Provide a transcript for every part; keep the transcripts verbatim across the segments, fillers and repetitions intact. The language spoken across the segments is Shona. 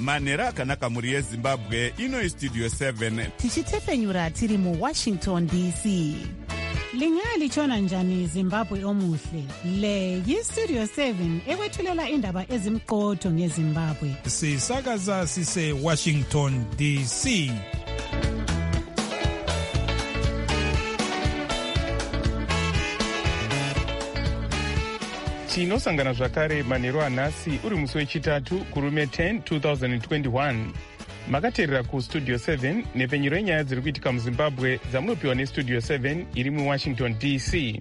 manhero akanaka mhuri yezimbabwe. Ino istudio seven tichitepfenyura tiri muwashington D C. Lingalitshona njani Zimbabwe omuhle? Le yistudio seven ekwethulela indaba ezimqotho ngeZimbabwe. Sisakaza sise Washington D C. Tinosangana zvakare manheru anhasi uri musi wechitatu kurume ten twenty twenty-one. Makateerera kustudio seven nepfenyuro yenyaya dziri kuitika muZimbabwe dzamunopiwa nestudio seven iri muwashington D C.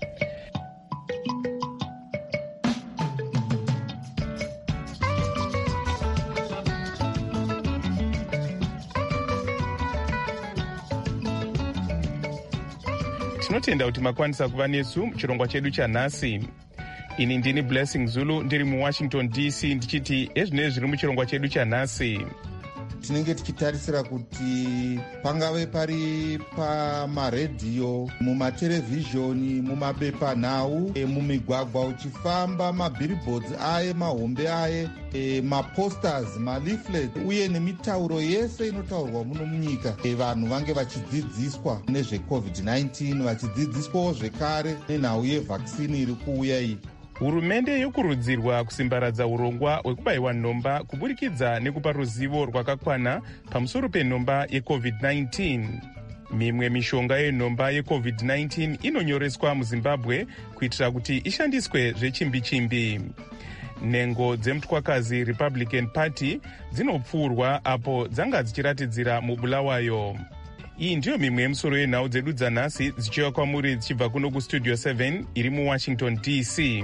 Tinotenda kuti makwanisa kuva nesu muchirongwa chedu chanhasi. Ini ndini Blessing Zulu ndiri muwashington D C ndichiti ezvinenge zviri muchirongwa chedu chanhasi. Tinenge tichitarisira kuti pangave pari pamaredhiyo, mumaterevhizhoni, mumabepanhau, e, mumigwagwa uchifamba, mabhiribhodzi aye, mahombe aye, e, maposters, maleaflets uye nemitauro yese inotaurwa muno munyika. E, vanhu vange vachidzidziswa nezvecovid nineteen, vachidzidziswawo zvekare nenhau yevhakisini iri kuuya iyi. Hurumende yokurudzirwa kusimbaradza urongwa hwekubayiwa nhomba kuburikidza nekupa ruzivo rwakakwana pamusoro penhomba yecovid nineteen. Mimwe mishonga yenhomba yecovid nineteen inonyoreswa muZimbabwe kuitira kuti ishandiswe zvechimbi-chimbi. Nhengo dzemutwakazi Republican Party dzinopfuurwa apo dzanga dzichiratidzira mubulawayo. Iyi ndiyo mimwe yemusoro yenhau dzedu dzanhasi dzichiva kwamuri dzichibva kuno kustudio seven iri muwashington D C.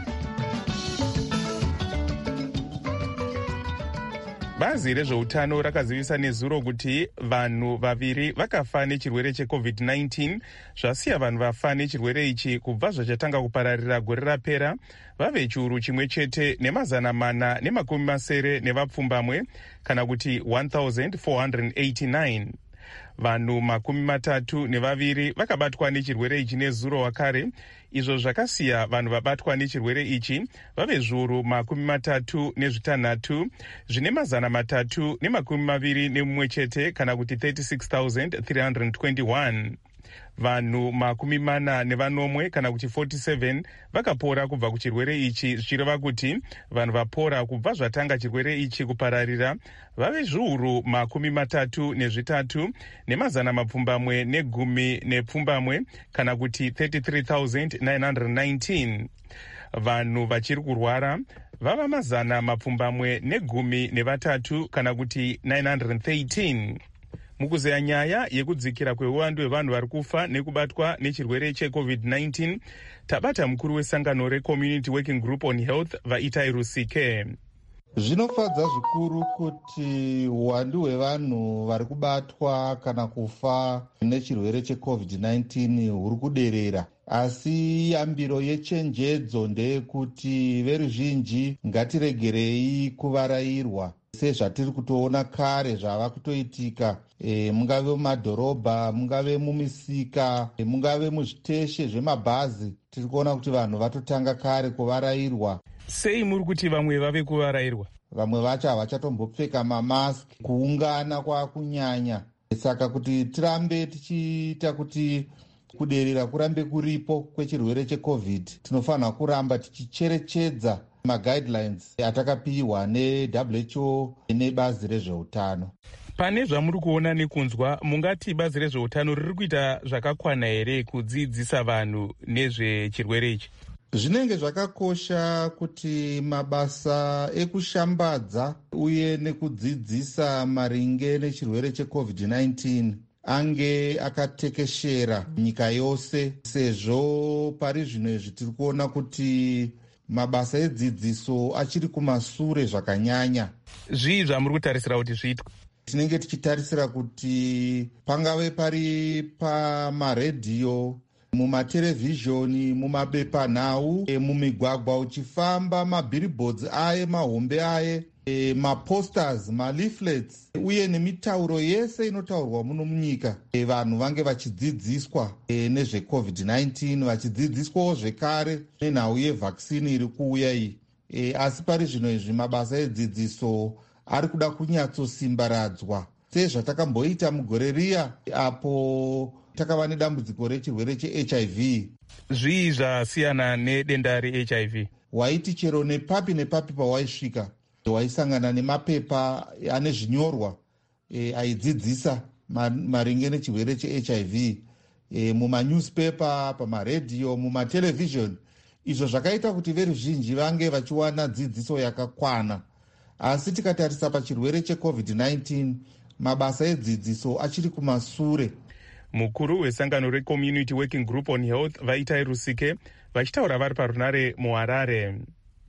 Bazi rezveutano rakazivisa nezuro kuti vanhu vaviri vakafa nechirwere checovid nineteen, zvasiya vanhu vafa nechirwere ichi kubva zvachatanga kupararira gore rapera vave chiuru chimwe chete nemazana mana nemakumi masere nevapfumbamwe, kana kuti one thousand four hundred eighty-nine. Vanhu makumi matatu nevaviri vakabatwa nechirwere ichi nezuro wakare, izvo zvakasiya vanhu vabatwa nechirwere ichi vave zviuru makumi matatu nezvitanhatu zvine mazana matatu nemakumi maviri nemumwe chete, kana kuti thirty-six thousand three hundred twenty-one. Vanhu makumi mana nevanomwe kana kuti forty-seven vakapora kubva kuchirwere ichi, zvichireva kuti vanhu vapora kubva zvatanga chirwere ichi kupararira vave zviuru makumi matatu nezvitatu nemazana mapfumbamwe negumi nepfumbamwe, kana kuti thirty-three thousand nine hundred nineteen. Vanhu vachiri kurwara vava mazana mapfumbamwe negumi nevatatu, kana kuti nine hundred thirteen. Mukuzeya nyaya yekudzikira kweuwandu hwevanhu vari kufa nekubatwa nechirwere checovid nineteen, tabata mukuru wesangano reCommunity Working Group on Health vaItai Rusike. Zvinofadza zvikuru kuti uwandu hwevanhu vari kubatwa kana kufa nechirwere checovid nineteen huri kuderera, asi yambiro yechenjedzo ndeyekuti veruzhinji ngatiregerei kuvarayirwa sezvatiri kutoona kare zvava kutoitika, e, mungave mumadhorobha, mungave mumisika, e, mungave muzviteshe zvemabhazi. Tiri kuona kuti vanhu vatotanga kare kuvarayirwa. Sei muri kuti vamwe vave kuvarayirwa? Vamwe vacho havachatombopfeka mamaski, kuungana kwakunyanya. Saka kuti tirambe tichiita kuti kuderera kurambe kuripo kwechirwere checovid, tinofanira kuramba tichicherechedza maguidelines atakapiwa neW H O nebazi rezveutano. Pane zvamuri kuona nekunzwa, mungati bazi rezveutano riri kuita zvakakwana here kudzidzisa vanhu nezvechirwere ichi? Zvinenge zvakakosha kuti mabasa ekushambadza uye nekudzidzisa maringe nechirwere checovid nineteen ange akatekeshera nyika yose, sezvo pari zvino izvi tiri kuona kuti mabasa edzidziso achiri kumasure zvakanyanya. Zvii zvamuri kutarisira kuti zviitwe? Tinenge tichitarisira kuti pangave pari pamaredhiyo, mumaterevhizhoni, mumabepanhau, e, mumigwagwa uchifamba, mabhiribhodzi aye, mahombe aye, e, maposters, maleaflets uye nemitauro yese inotaurwa muno munyika. E, vanhu vange vachidzidziswa e, nezvecovid nineteen, vachidzidziswawo zvekare nenhau yevhakisini iri kuuya iyi. E, asi pari zvino izvi mabasa edzidziso ari kuda kunyatsosimbaradzwa sezvatakamboita mugore riya apo takava nedambudziko rechirwere che-H I V. Zvii zvasiyana nedenda re-H I V? Waiti chero nepapi nepapi pawaisvika waisangana nemapepa ane zvinyorwa e, aidzidzisa maringe nechirwere che-H I V e, mumanewspaper, pamaredhiyo, mumatelevision. Izvo zvakaita kuti veruzhinji vange vachiwana dzidziso yakakwana. Asi tikatarisa pachirwere che-COVID nineteen, mabasa edzidziso achiri kumasure. Mukuru wesangano reCommunity Working Group on Health Vaitai Rusike vachitaura vari parunare muHarare.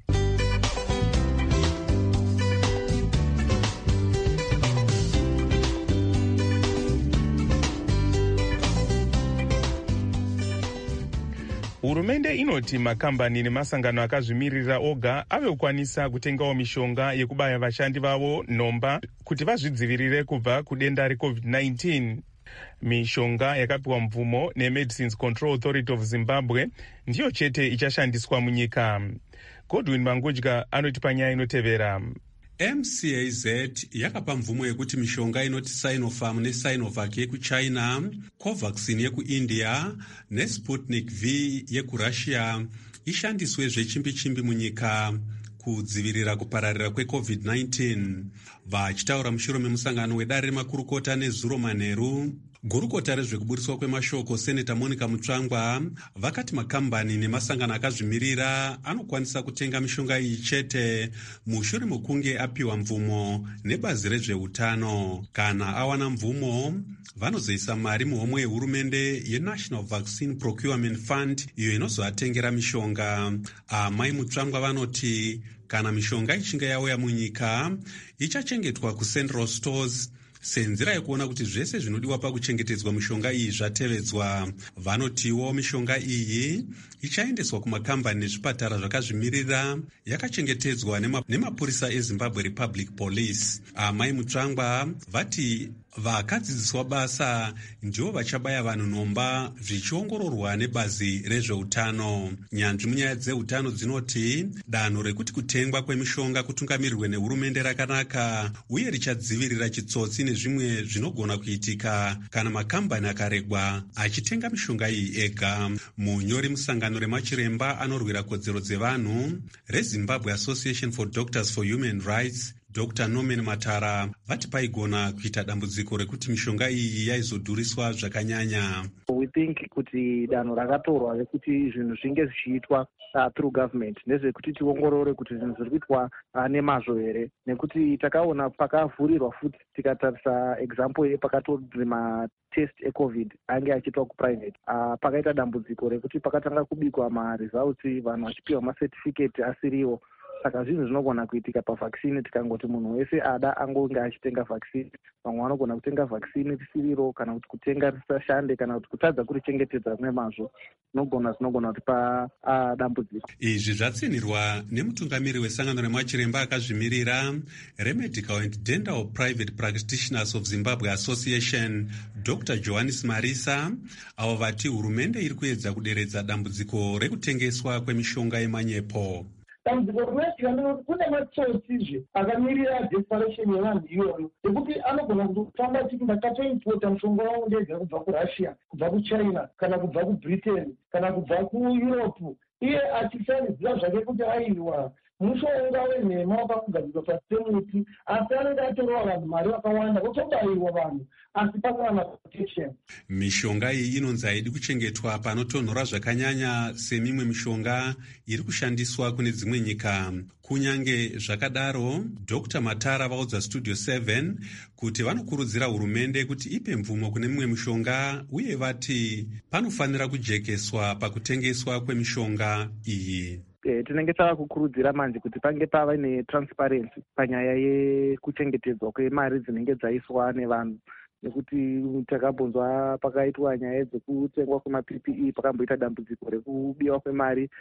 Hurumende inoti makambani nemasangano akazvimirira oga ave kukwanisa kutengawo mishonga yekubaya vashandi vavo nhomba kuti vazvidzivirire kubva kudenda re-COVID nineteen. Mishonga yakapiwa mvumo neMedicines Control Authority of Zimbabwe ndiyo chete ichashandiswa munyika. Godwin Mangudya anotipa nyaya inotevera. M C A Z yakapa mvumo yekuti mishonga inoti Sinopharm neSinovac yekuChina, Covaxin yekuIndia neSputnik V yekuRussia ishandiswe zvechimbi-chimbi munyika kudzivirira kupararira kweCovid nineteen. Vachitaura mushure memusangano wedare remakurukota nezuro manheru, gurukota rezvekuburiswa kwemashoko Seneta Monica Mutsvangwa vakati makambani nemasangano akazvimirira anokwanisa kutenga mishonga iyi chete mushure mekunge apiwa mvumo nebazi rezveutano. Kana awana mvumo, vanozoisa mari muhomwe yehurumende yeNational Vaccine Procurement Fund iyo inozoatengera mishonga. Amai Mutsvangwa vanoti kana mishonga ichinge yauya munyika ichachengetwa kuCentral Stores senzira yekuona kuti zvese zvinodiwa pakuchengetedzwa mishonga iyi zvatevedzwa. Vanotiwo mishonga iyi ichaendeswa kumakambani nezvipatara zvakazvimirira yakachengetedzwa nema, nemapurisa eZimbabwe Republic Police. Amai Mutsvangwa vati vakadzidziswa basa ndivo vachabaya vanhu nhomba zvichiongororwa nebazi rezveutano. Nyanzvi munyaya dzeutano dzinoti danho rekuti kutengwa kwemishonga kutungamirirwe nehurumende rakanaka uye richadzivirira chitsotsi nezvimwe zvinogona kuitika kana makambani akaregwa achitenga mishonga iyi ega. Munyori musangano remachiremba anorwira kodzero dzevanhu reZimbabwe Association for Doctors for Human Rights, Doctor Norman Matara vati paigona kuita dambudziko rekuti mishonga iyi yaizodhuriswa zvakanyanya. We think kuti danho rakatorwa rekuti zvinhu zvinge zvichiitwa uh, through government ndezvekuti tiongorore kuti zvinhu zviri kuitwa uh, nemazvo here, nekuti takaona pakavhurirwa futi tikatarisa example yepakatonzi matest eCovid ange achiitwa kuprivate uh, pakaita dambudziko rekuti pakatanga kubikwa maresults vanhu vachipiwa macertificate asiriwo. Saka zvinhu zvinogona kuitika pavaccine tikangoti munhu wese ada angonge achitenga vaccine. Vamwe vanogona kutenga vaccine risiriro kana kuti kutenga risashande kana kuti kutadza kurichengetedza nemazvo zvinogona zvinogona kuti pa uh, dambudziko. Izvi zvatsinirwa nemutungamiri wesangano remachiremba akazvimirira reMedical and Dental Private Practitioners of Zimbabwe Association, Doctor Johannes Marisa, avo vati hurumende iri kuedza kuderedza dambudziko rekutengeswa kwemishonga yemanyepo. Dambudziko rinoti kune matsotsizve akamirira desperation yevanhu iyoyo yekuti anogona kutotanga achiti ndakatoimpota mushonga wangu ndega kubva kuRussia, kubva kuChina kana kubva kuBritain kana kubva kuEurope, iye achisanidzira zvake kuti aiwa mushonga wenhema wakakugadzirwa pasi pemuti, asi anenge atorwa vanhu mari vakawanda votobayiwa vanhu asi pasina protection. Mishonga iyi inonzi haidi kuchengetwa panotonhora zvakanyanya semimwe mishonga iri kushandiswa kune dzimwe nyika. Kunyange zvakadaro, Doctor Matara vaudza Studio seven kuti vanokurudzira hurumende kuti ipe mvumo kune mimwe mishonga uye vati panofanira kujekeswa pakutengeswa kwemishonga iyi. E, tinenge tava kukurudzira manje kuti pange pava netransparency panyaya yekuchengetedzwa kwemari dzinenge dzaiswa nevanhu, nekuti takabonzwa pakaitwa nyaya dzekutengwa kwemaP P E pakamboita dambudziko rekubiwa kwemari.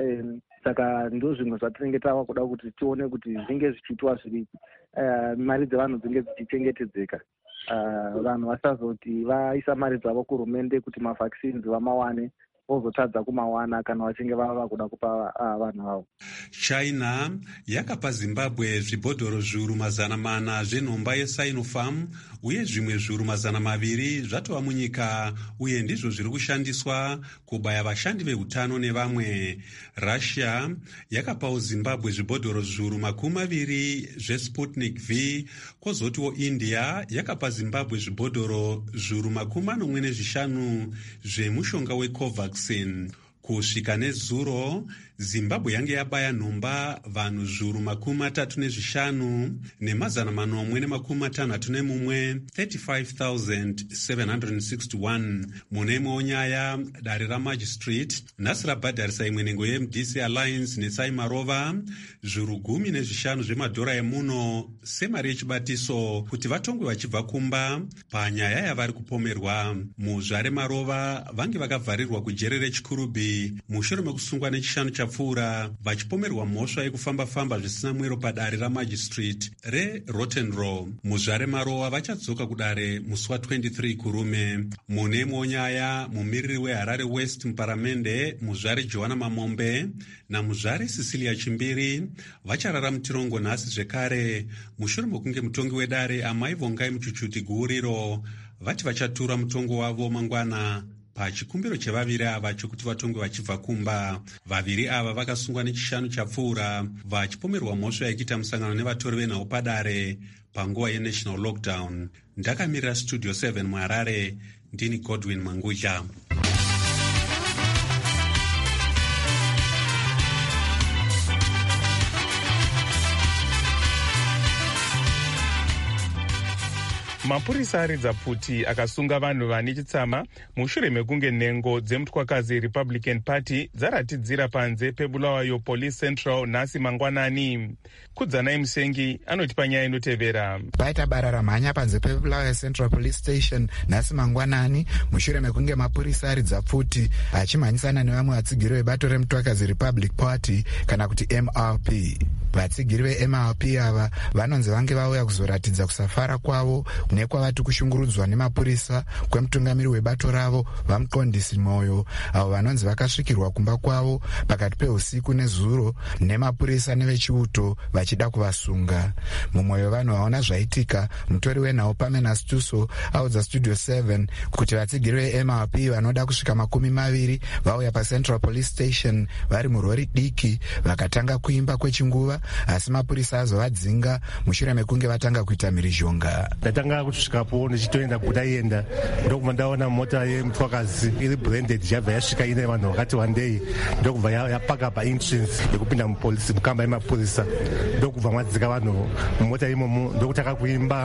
Saka e, ndo zvinhu zvatinenge tava kuda kuti tione kuti zvinge zvichiitwa zviri uh, mari dzevanhu dzinge dzichichengetedzeka. Uh, vanhu vasazoti vaisa mari dzavo kuhurumende kuti mavaccines vamawane vozotadza kumawana kana vachinge vava kuda kupa vanhu vavo. China yakapa Zimbabwe zvibhodhoro zviuru mazana mana zvenhomba yeSinopharm uye zvimwe zviuru mazana maviri zvatova munyika uye ndizvo zviri kushandiswa kubaya vashandi veutano nevamwe. Russia yakapawo Zimbabwe zvibhodhoro zviuru makumi maviri zveSputnik V, kwozotiwo India yakapa Zimbabwe zvibhodhoro zviuru makumi manomwe nezvishanu zvemushonga weCovaxin. Kusvika nezuro, Zimbabwe yange yabaya nhomba vanhu zviuru makumi matatu nezvishanu nemazana manomwe nemakumi matanhatu nemumwe, thirty-five thousand seven hundred sixty-one. Mune imwewo nyaya, dare raMagistrate nhasi rabhadharisa imwe nhengo yeM D C Alliance neSai Marova zviuru gumi nezvishanu zvemadhora emuno semari yechibatiso kuti vatongwe vachibva kumba panyaya yavari kupomerwa. Muzvare Marova vange vakavharirwa kujere reChikurubi mushure mekusungwa nechishanu chapfuura vachipomerwa mhosva yekufamba-famba zvisina mwero padare raMagistrate reRottenrow. Muzvare Marova vachadzoka kudare musi wa-twenty-three kurume. Mune imwewo nyaya, mumiriri weHarare West muparamende muzvare Johanna Mamombe namuzvare Cecilia Chimbiri vacharara mutirongo nhasi zvekare mushure mekunge mutongi wedare Amai Vongai Muchuchuti Guuriro vati vachatura mutongo wavo mangwana pachikumbiro chevaviri ava chokuti vatongwe vachibva kumba. Vaviri ava vakasungwa nechishanu chapfuura vachipomerwa mhosva yekuita musangano nevatori venhau padare panguva yenational lockdown. Ndakamirira Studio seven muHarare, ndini Godwin Manguja. Mapurisa aridza pfuti akasunga vanhu vane chitsama mushure mekunge nhengo dzemutwakazi Republican Party dzaratidzira panze peBulawayo Police Central nhasi mangwanani. Kudzanai Musengi anoti panyaya inotevera. Paita bara ramhanya panze peBulawayo Central Police Station nhasi mangwanani mushure mekunge mapurisa aridza pfuti achimhanyisana nevamwe vatsigiri vebato remutwakazi Republic Party kana kuti M R P. Vatsigiri veM R P ava vanonzi vange vauya kuzoratidza kusafara kwavo nekwavati kushungurudzwa nemapurisa kwemutungamiri webato ravo vamuqondisi Moyo, avo vanonzi vakasvikirwa kumba kwavo pakati peusiku nezuro nemapurisa nevechiuto vachida kuvasunga. Mumwe wevanhu vaona zvaitika, mutori wenhau Pamela Stuso audza Studio seven kuti vatsigiri veM R P vanoda kusvika makumi maviri vauya paCentral Police Station vari murori diki vakatanga kuimba kwechinguva, asi mapurisa azovadzinga mushure mekunge vatanga kuita mhirizhonga. Ndatanga kusvikapo ndichitoenda kudaienda ndokubva ndaona mota yemutwakazi iri branded yabva yasvika ine vanhu vakati wandei, ndokubva yapaka paentrance yekupinda mupolisi mukamba yemapurisa, ndokubva mwadzika vanhu mumota imomo ndokutanga kuimba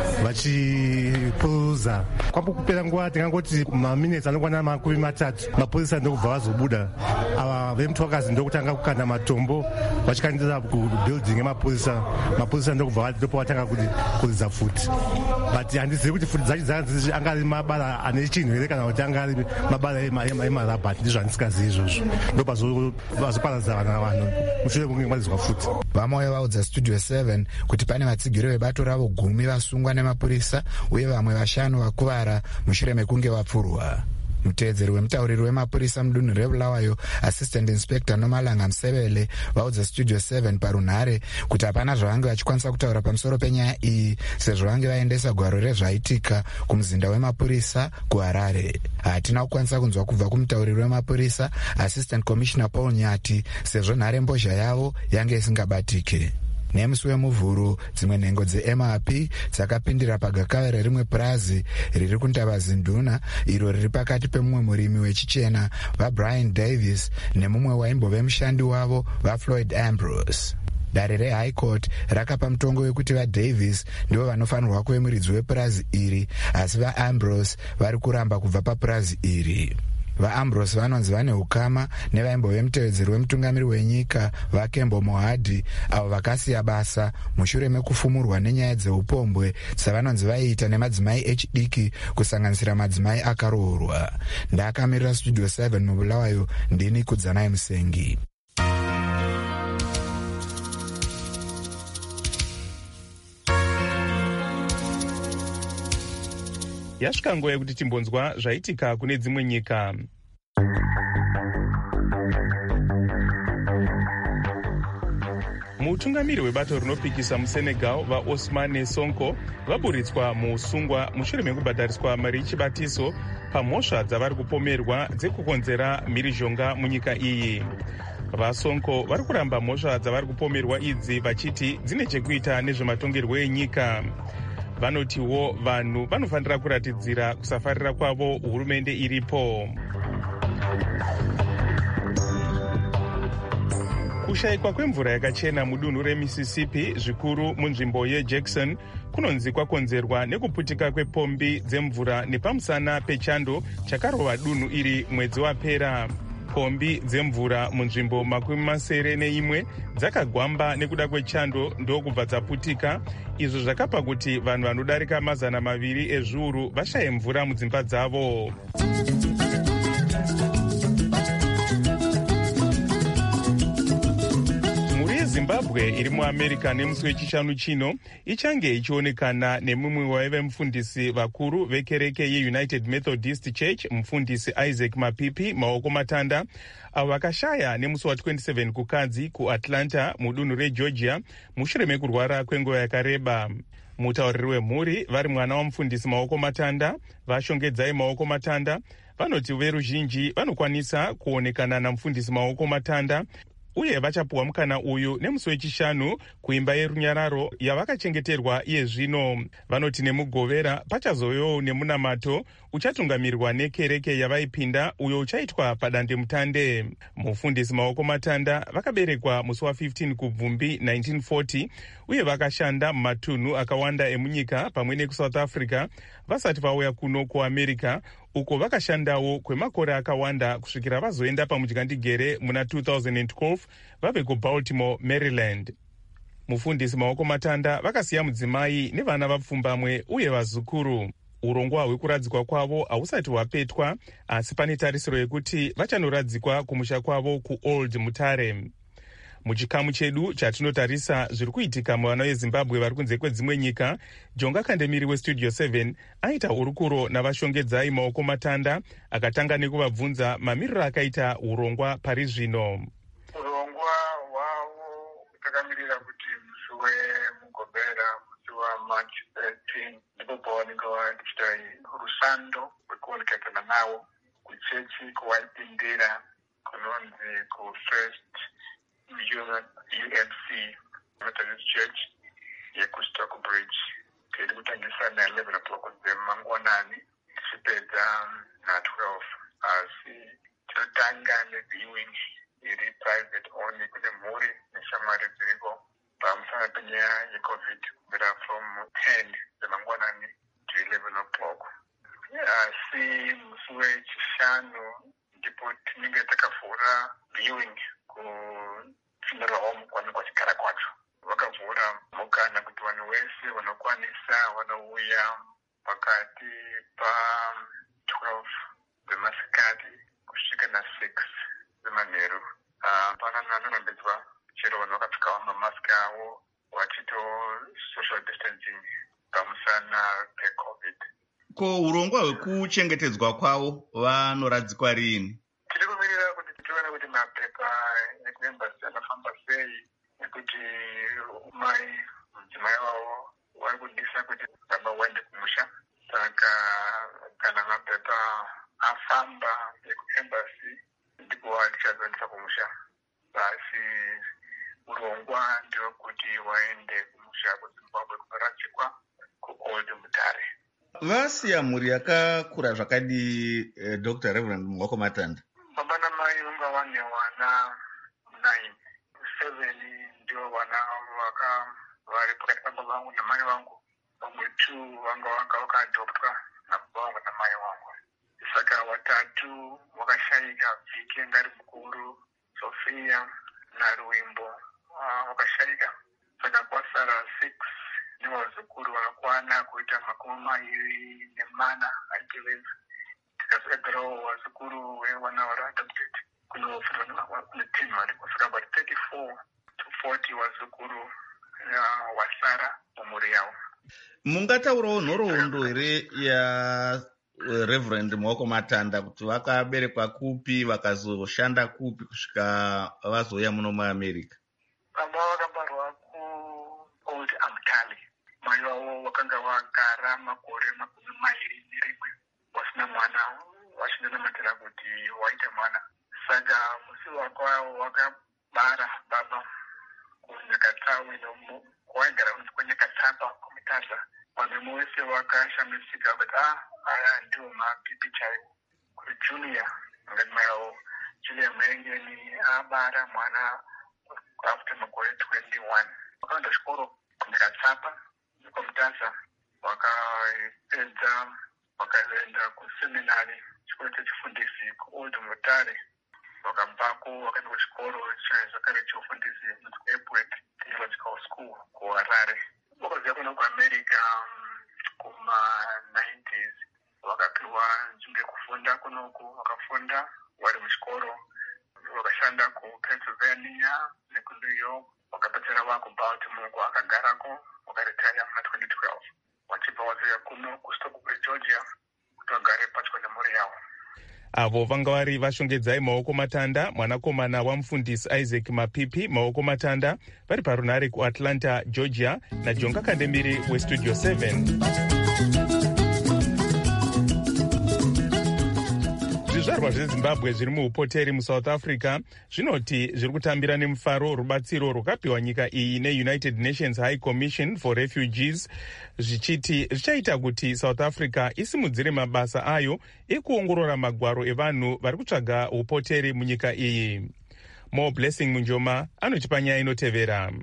vachipuruza. Kwambokupera nguva tingangoti maminutes anokwana makumi matatu mapurisa ndokubva vazobuda. Ava vemutwakazi ndokutanga kukanda matombo vachikandira kubuilding yemapurisa. Mapurisa ndokubva ndopo vatanga kuridza futi, but handizivi kuti futi dzacho dzanga angari mabara ane chinhu here kana kuti angari mabara emarabhati, ndizvo handisingazivi izvozvo. Ndopazoparadza vana vanhu mushure mekunge mwarizwa futi. Vamwe vaudza Studio seven kuti pane vatsigiri vebato ravo gumi vasungwa nemapurisa uye vamwe vashanu vakuvara mushure mekunge vapfurwa. Muteedzeri wemutauriri wemapurisa mudunhu reBulawayo Assistant Inspector Nomalanga Musevele vaudza Studio seven parunhare kuti hapana zvavange vachikwanisa kutaura pamusoro penyaya iyi sezvo vange vaendesa gwaro rezvaitika kumuzinda wemapurisa kuHarare. Hatina kukwanisa kunzwa kubva kumutauriri wemapurisa Assistant Commissioner Paul Nyati sezvo nhare mbozha yavo yange isingabatike. Nemusi wemuvhuru dzimwe nhengo dzeM R P dzakapindira pagakava rerimwe purazi riri kuNtavazinduna iro riri pakati pemumwe murimi wechichena vaBrian Davis nemumwe waimbove mushandi wavo vaFloyd Ambrose. Dare reHigh Court rakapa mutongo wekuti vaDavis ndivo vanofanirwa kuve muridzi wepurazi iri, asi vaAmbrose vari kuramba kubva papurazi iri. VaAmbrose vanonzi vane ukama nevaimbove mutevedzeri wemutungamiri wenyika vaKembo Mohadi, avo vakasiya basa mushure mekufumurwa nenyaya dzeupombwe dzavanonzi vaiita nemadzimai echidiki kusanganisira madzimai akaroorwa. Ndakamirira Studio seven muBulawayo, ndini Kudzanai Musengi. Yasvika nguva yekuti timbonzwa zvaitika kune dzimwe nyika. mutungamiri webato rinopikisa musenegal vaosmane sonko vaburitswa muusungwa mushure mekubhadhariswa mari yechibatiso pamhosva dzavari kupomerwa dzekukonzera mhirizhonga munyika iyi. vasonko vari kuramba mhosva dzavari kupomerwa idzi vachiti dzine chekuita nezvematongerwo enyika. vanotiwo vanhu vanofanira kuratidzira kusafarira kwavo hurumende iripo. kushayikwa kwemvura yakachena mudunhu remississippi zvikuru munzvimbo yejackson kunonzi kwakonzerwa nekuputika kwepombi dzemvura nepamusana pechando chakarova dunhu iri mwedzi wapera. pombi dzemvura munzvimbo makumi masere neimwe dzakagwamba nekuda kwechando ndokubva dzaputika. izvo zvakapa kuti vanhu vanodarika mazana maviri ezviuru vashaye mvura mudzimba dzavo. zimbabwe iri muamerica nemusi wechishanu chino ichange ichionekana nemumwe waive mufundisi vakuru vekereke yeunited methodist church mufundisi isaac mapipi maoko matanda avo vakashaya nemusi wa27 kukadzi kuatlanta mudunhu regeorgia mushure mekurwara kwenguva yakareba. mutauriri wemhuri vari mwana wamufundisi maoko matanda vashongedzai maoko matanda vanoti veruzhinji vanokwanisa kuonekana namufundisi maoko matanda uye vachapuwa mukana uyu nemusi wechishanu kuimba yerunyararo yavakachengeterwa iye zvino. vanoti nemugovera pachazovewo nemunamato uchatungamirirwa nekereke yavaipinda uyo uchaitwa padandemutande. mufundisi maoko matanda vakaberekwa musi wa15 kubvumbi nineteen forty uye vakashanda mumatunhu akawanda emunyika pamwe nekusouth africa vasati vauya kuno kuamerica uko vakashandawo kwemakore akawanda kusvikira vazoenda pamudyandegere muna two thousand twelve vabve kubaltimore maryland. mufundisi maoko matanda vakasiya mudzimai nevana vapfumbamwe uye vazukuru. urongwa hwekuradzikwa kwavo hausati hwapetwa asi pane tarisiro yekuti vachanoradzikwa kumusha kwavo kuold mutare. muchikamu chedu chatinotarisa zviri kuitika muvana vezimbabwe vari kunze kwedzimwe nyika, jonga kandemiri westudio seven aita urukuro navashongedzai maoko matanda akatanga nekuvabvunza mamiriro akaita urongwa pari zvino. urongwa hwavo takamirira kuti musi wemugombera musi wamarch thirteen ndipo pavanenge vachiita rusando rwekuonekana navo kuchechi kuvaipindira kunonzi kufirst U M C Methodist Church yekustockbridge tiri kutangisa na11 o'clock dzemangwanani tichipedza na twelve asi tinotanga neviewing iri private only kune mhuri neshamwari dziriko pamusana penyaya yecovid kubvira from ten dzemangwanani to eleven o'clock. asi musi wechishanu ndipo tinenge takavhura viewing kufinira home kwane kwachigara kwacho. vakavhura mukana kuti vanhu vese vanokwanisa vanouya pakati pa12 dzemasikati kusvika na6 dzemanheru. pana nanorambedzwa chero vanhu vakapfekawo mamaski avo vachito social distancing pamusana pecovid. ko urongwa hwekuchengetedzwa kwavo vanoradzikwa rini? tiri kumirira kuti tione kuti mapepa ekuembasi anofamba sei nekuti mai mudzimai wavo vari kudisa kuti baba waende kumusha. saka kana mapepa afamba ekuembasi ndipo tichazoendesa kumusha. asi urongwa ndewekuti waende kumusha kuzimbabwe kunoradzikwa kuold mutare. vasiya mhuri yakakura zvakadi eh, Doctor Reverend Maoko Matanda? baba namai vanga vane vana nine. seven ndio vana vaka vari pakati pababa vangu namai vangu. vamwe two vanga vanga vakaadoptwa nababa vangu namai vangu. saka watatu vakashayika vhiki ngari mukuru Sofia naRuimbo uh, vakashayika. saka kwasara six nevazukuru vakakwana kuita makumi mairi nemana aiteveza. tikazogarawo vazukuru vevana vari adopted kunofirwa kune ten variko. saka about thirty-four to forty vazukuru vasara mumhuri yavo. mungataurawo nhoroondo here uh, Reverend Muoko Matanda kuti vakaberekwa kupi vakazoshanda kupi kusvika vazouya muno muAmerica? Baba vakabarwa ku Old Amtali. Mai vavo vakanga vagara makore makumi mairi nerimwe vasina mwana, vachinanamatira kuti waita mwana. Saka musi wako wakabara baba kunyakatsawi waigara kwenye katsapa kumitaza. Vanhu vose vakashamisika kuti ah aya ndiwo mapipi chaiwo. Kuri Junior ngati mai vavo Junior Murengeni abara mwana after makore twenty-one. Wakaenda chikoro kumikatsapa kumitaza wakapedza wakaenda kuseminari chikoro chechifundisi kuOld Mutare. Wakabvako wakaenda kuchikoro chezvakare chofundisi kuEpworth Theological School kuHarare. Vakabva kuno kuAmerica kuma nineties vakapiwa nzvimbo yekufunda kunoku, vakafunda vari muchikoro, vakashanda kuPennsylvania nekuNew York, vakapedzera vaa kuBaltimore kwavakagarako, vakaretira muna twenty twelve. Vachibva vazouya kuno kuStockbridge Georgia kuti vagare patyo nemhuri yavo. Avo vanga vari vashongedzai Maoko Matanda, mwanakomana wamufundisi Isaac Mapipi Maoko Matanda, vari parunare kuAtlanta, Georgia, naJonga Kandemiri weStudio seven. Zvizvarwa zveZimbabwe zviri muupoteri muSouth Africa zvinoti zviri kutambira nemufaro rubatsiro rwakapiwa nyika iyi neUnited Nations High Commission for Refugees, zvichiti zvichaita kuti South Africa isimudzire mabasa ayo ekuongorora magwaro evanhu vari kutsvaga upoteri munyika iyi. Mo Blessing Munjoma anotipa nyaya inotevera.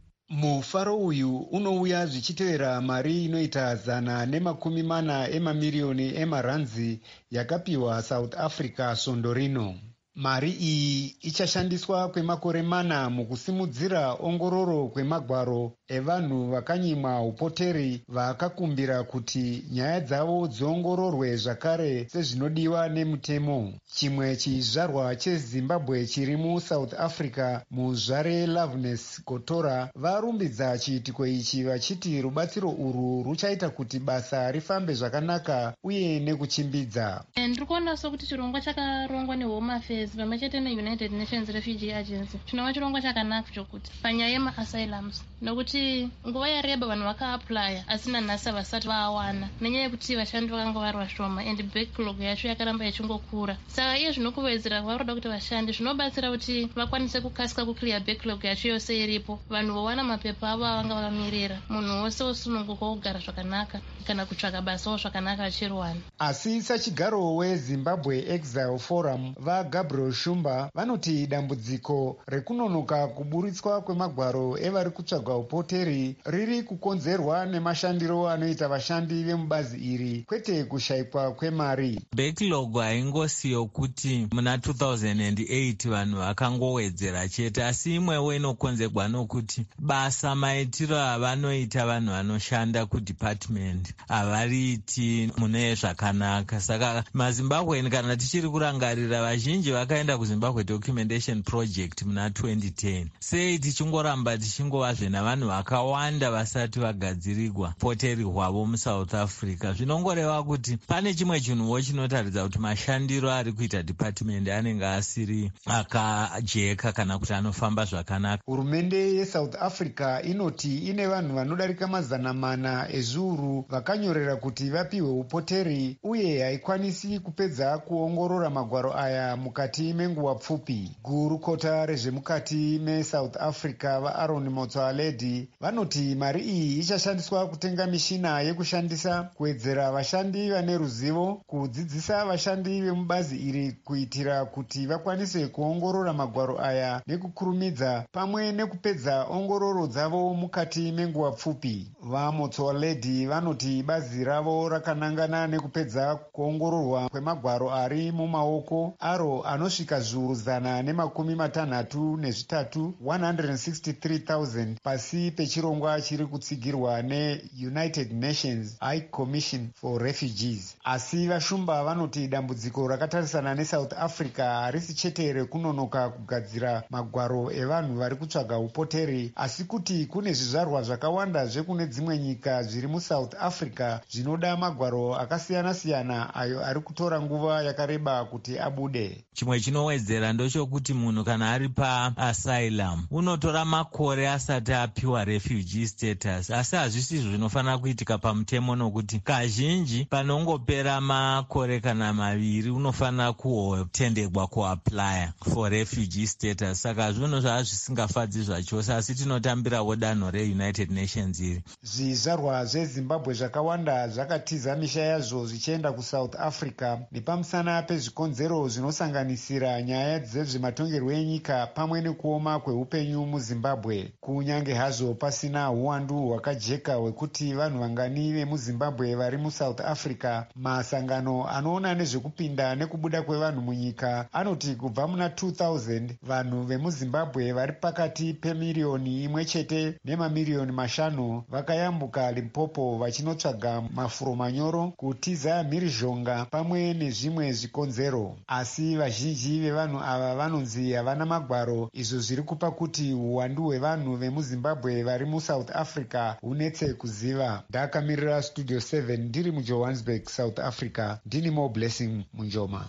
Mufaro uyu unouya zvichitevera mari inoita zana nemakumi mana emamiriyoni emaranzi yakapiwa South Africa svondo rino. Mari iyi ichashandiswa kwemakore mana mukusimudzira ongororo kwemagwaro evanhu vakanyimwa upoteri vakakumbira kuti nyaya dzavo dziongororwe zvakare sezvinodiwa nemutemo. Chimwe chizvarwa cheZimbabwe chiri muSouth Africa, muzvare Loveness Kotora, varumbidza chiitiko ichi vachiti rubatsiro urwu ruchaita kuti basa rifambe zvakanaka uye nekuchimbidza. Ndiri kuona sokuti chirongwa chakarongwa neHome Affairs pamwe chete neUnited Nations Refugee Agency chinova chirongwa chakanaka chokuti panyaya yemaasylums, nokuti nguva yareba vanhu vakaaplya asina nhasi vasati vawana nenyaya yekuti vashandi vakanga vari vashoma and backlog yacho yakaramba ichingokura. Saka iye zvinokuvedzera vari kuda kuti vashandi zvinobatsira kuti vakwanise kukasika kuclear backlog yacho yose iripo, vanhu vowana mapepa avo avanga vakamirira, munhu wose wosununguka kugara zvakanaka kana kutsvaga basawo zvakanaka achiriwana. Asi sachigaro weZimbabwe Exile Forum vaGabriel Shumba vanoti dambudziko rekunonoka kuburitswa kwemagwaro evari kutsvaga upoteri riri kukonzerwa nemashandiro anoita vashandi vemubazi iri, kwete kushayikwa kwemari. Backlog haingosiyo kuti muna two thousand eight vanhu vakangowedzera chete, asi imwewo inokonzerwa nokuti basa maitiro avanoita vanhu vanoshanda kudepartment havariiti mune zvakanaka. Saka maZimbabwean kana tichiri kurangarira, vazhinji vakaenda kuZimbabwe Documentation Project muna twenty ten. Sei tichingoramba tichingovazve navanhu vakawanda vasati vagadzirirwa poteri hwavo muSouth Africa. Zvinongoreva kuti pane chimwe chinhuwo chinotaridza kuti mashandiro ari kuita department anenge asiri akajeka kana kuti anofamba zvakanaka. Hurumende yeSouth Africa inoti ine vanhu vanodarika mazana mana ezviuru vakanyorera kuti vapiwe upoteri uye haikwanisi kupedza kuongorora magwaro aya mukati menguva pfupi. Gurukota rezvemukati meSouth Africa vaAaron Motsoaledi vanoti mari iyi ichashandiswa kutenga mishina yekushandisa, kuwedzera vashandi vane ruzivo, kudzidzisa vashandi vemubazi iri kuitira kuti vakwanise kuongorora magwaro aya nekukurumidza, pamwe nekupedza ongororo dzavo mukati menguva pfupi. VaMotsoaledi vanoti bazi ravo rakanangana nekupedza kuongororwa kwemagwaro ari mumaoko aro ano vanosvika zviuru zana nemakumi matanhatu nezvitatu one hundred sixty-three thousand pasi pechirongwa chiri kutsigirwa neunited nations high commission for refugees. Asi vashumba vanoti dambudziko rakatarisana nesouth africa harisi chete rekunonoka kugadzira magwaro evanhu vari kutsvaga upoteri, asi kuti kune zvizvarwa zvakawanda zvekune dzimwe nyika zviri musouth africa zvinoda magwaro akasiyana-siyana ayo ari kutora nguva yakareba kuti abude. Chimwe chinowedzera ndochokuti munhu kana ari paasylum unotora makore asati apiwa refugee status, asi hazvisi zvinofanira kuitika pamutemo, nokuti kazhinji panongopera makore kana maviri unofanira kutendegwa kuaplya for refugee status. Saka zvinhu zvava zvisingafadzi zvachose, asi tinotambirawo danho reunited nations iri. Zvizvarwa zvezimbabwe zvakawanda zvakatiza misha yazvo zvichienda kusouth africa nepamusana pezvikonzero zvinosanganisira nyaya dzezvematongerwo enyika pamwe nekuoma kweupenyu muzimbabwe. Kunyange hazvo pasina uwandu hwakajeka hwekuti vanhu vangani vemuzimbabwe vari musouth africa, masangano anoona nezvekupinda nekubuda kwevanhu munyika anoti kubva muna two thousand vanhu vemuzimbabwe vari pakati pemiriyoni imwe chete nemamiriyoni mashanu vakayambuka Limpopo vachinotsvaga mafuro manyoro, kutiza mhirizhonga pamwe nezvimwe zvikonzero. Asi vazhinji vevanhu ava vanonzi havana magwaro, izvo zviri kupa kuti uwandu hwevanhu vemuzimbabwe vari musouth africa hunetse kuziva. Ndakamirira studio seven ndiri mujohannesburg, south africa. Ndini Mo Blessing Munjoma.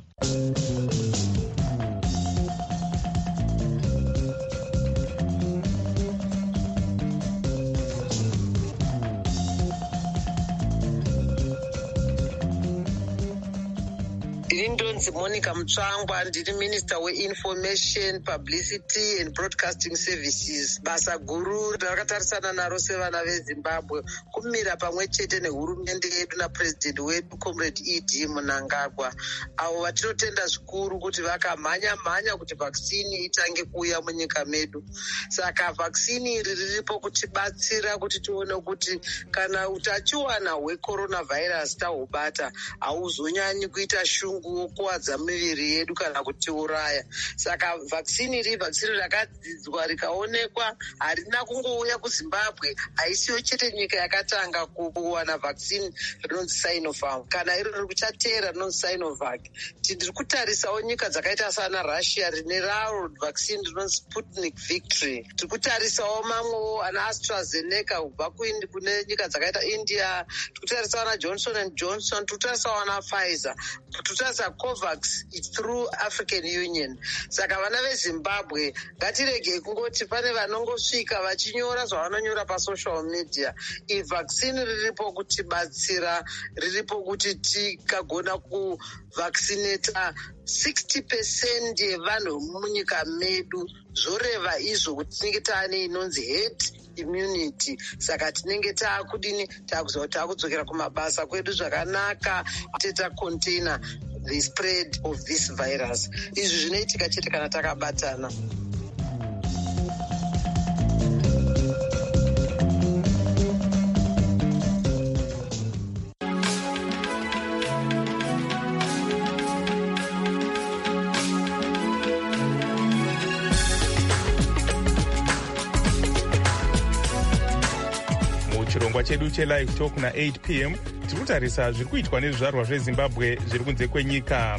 Ndinonzi Monica Mutsvangwa, ndiri Minister we-Information, Publicity and Broadcasting Services. Basa guru rakatarisana naro sevana veZimbabwe kumira pamwe chete nehurumende yedu napresident wedu Comrade E D Mnangagwa, avo vatinotenda zvikuru kuti vakamhanya mhanya kuti vaccine itange kuuya munyika medu. Saka vaccine iri riripo kutibatsira kuti tione kuti kana utachiwana hwecoronavirus tahubata hauzonyanyi kuita shungu kuwadza miviri yedu kana kutiuraya. Saka vaccine iri vaccine rakadzidzwa rikaonekwa, harina kungouya kuZimbabwe, haisiyo chete nyika yakatanga kuwana vaccine rinonzi Sinopharm, kana iro riri kuchateera rinonzi Sinovac. Tiri kutarisawo nyika dzakaita sana Russia rine raro vaccine rinonzi Sputnik Victory. Tiri kutarisawo mamwewo ana AstraZeneca kubva kune nyika dzakaita India, tiri kutarisawo ana Johnson and Johnson, tiri kutarisawo ana Pfizer, tiri kutarisa COVAX through African Union. Saka vana veZimbabwe ngatirege kungoti pane vanongosvika vachinyora zvavanonyora pasocial media. I vaccine riripo kutibatsira, riripo kuti tikagona kuvaccinata sixty percent yevanhu munyika medu, zvoreva izvo kuti tinenge taane inonzi herd immunity. Saka tinenge taakudini, taakuziva kuti taakudzokera kumabasa kwedu zvakanaka, teta container the spread of this virus. Izvi zvinoitika chete kana takabatana. Chirongwa chedu chelive talk na eight p m tiri kutarisa zviri kuitwa nezvizvarwa zvezimbabwe zviri kunze kwenyika.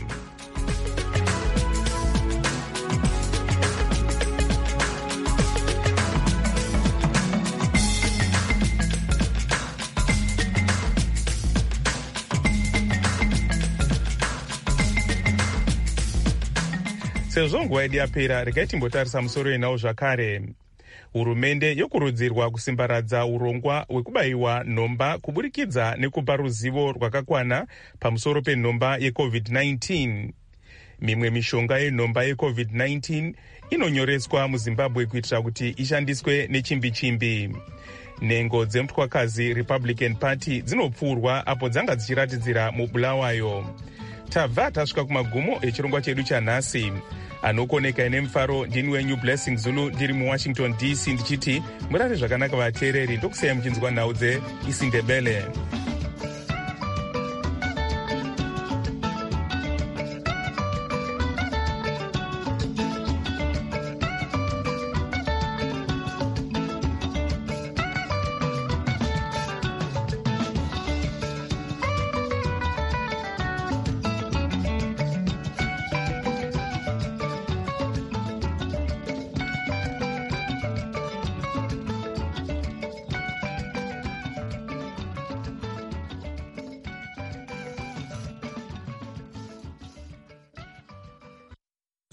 Sezvo nguva yedu yapera, regai timbotarisa musoro yenawo zvakare. Hurumende yokurudzirwa kusimbaradza urongwa hwekubayiwa nhomba kuburikidza nekupa ruzivo rwakakwana pamusoro penhomba yecovid nineteen. Mimwe mishonga yenhomba yecovid nineteen inonyoreswa muZimbabwe kuitira kuti ishandiswe nechimbi-chimbi. Nhengo dzemutwakazi Republican Party dzinopfurwa apo dzanga dzichiratidzira mubulawayo. Tabva tasvika kumagumo echirongwa chedu chanhasi. Anokoneka nemufaro ndini wenyu Blessing Zulu ndiri muWashington D C ndichiti murare zvakanaka vateereri, ndokusiyai muchinzwa nhau dzeIsindebele.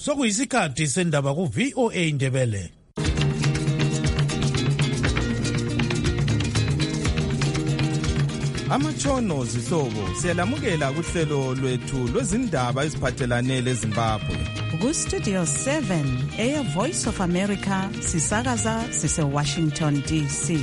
Sokuyisikhathi sendaba ku V O A Ndebele. Amatshono zihlobo siyalamukela kuhlelo lwethu lwezindaba eziphathelane leZimbabwe. Ku Studio seven Air Voice of America sisakaza sise Washington D C.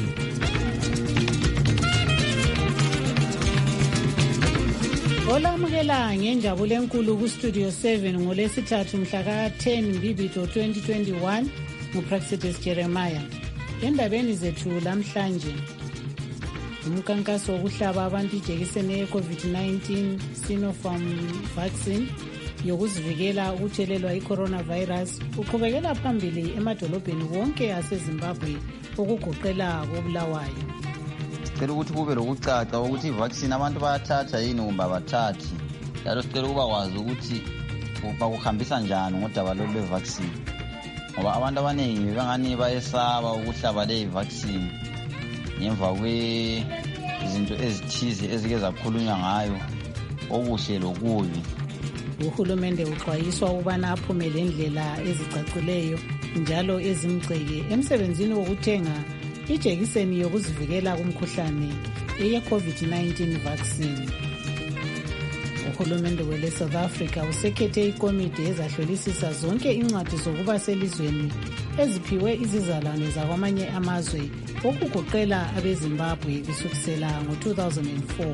Olamukela ngenjabulo enkulu ku Studio seven ngolesithathu mhla ka ten Mbibito twenty twenty-one nguPraxidis Jeremiah. Endabeni zethu lamhlanje umkankaso wokuhlaba abantu ijekiseni ye-COVID nineteen Sinopharm vaccine yokuzivikela ukuthelelwa i-coronavirus uqhubekela phambili emadolobheni wonke aseZimbabwe okugoqela koBulawayo. Sicela ukuthi kube lokucaca ukuthi i-vaccine abantu bayathatha yini kumbe abathathi. Njalo sicela ukuba kwazi ukuthi bakuhambisa njani ngodaba lwe-vaccine. Ngoba abantu abaningi bengani bayesaba ukuhlaba le-vaccine ngemva kwezinto ezithize ezike zakhulunywa ngayo okuhle lokubi. Uhulumende uxwayiswa ukubana aphumele indlela ezicacileyo njalo ezimgceke emsebenzini wokuthenga ijekiseni yokuzivikela kumkhuhlane eye-COVID nineteen vaccine. Uhulumende wele South Africa usekhethe ikomiti ezahlolisisa zonke incwadi zokuba selizweni eziphiwe izizalwane zakwamanye amazwe okugoqela abeZimbabwe kusukela ngo two thousand four.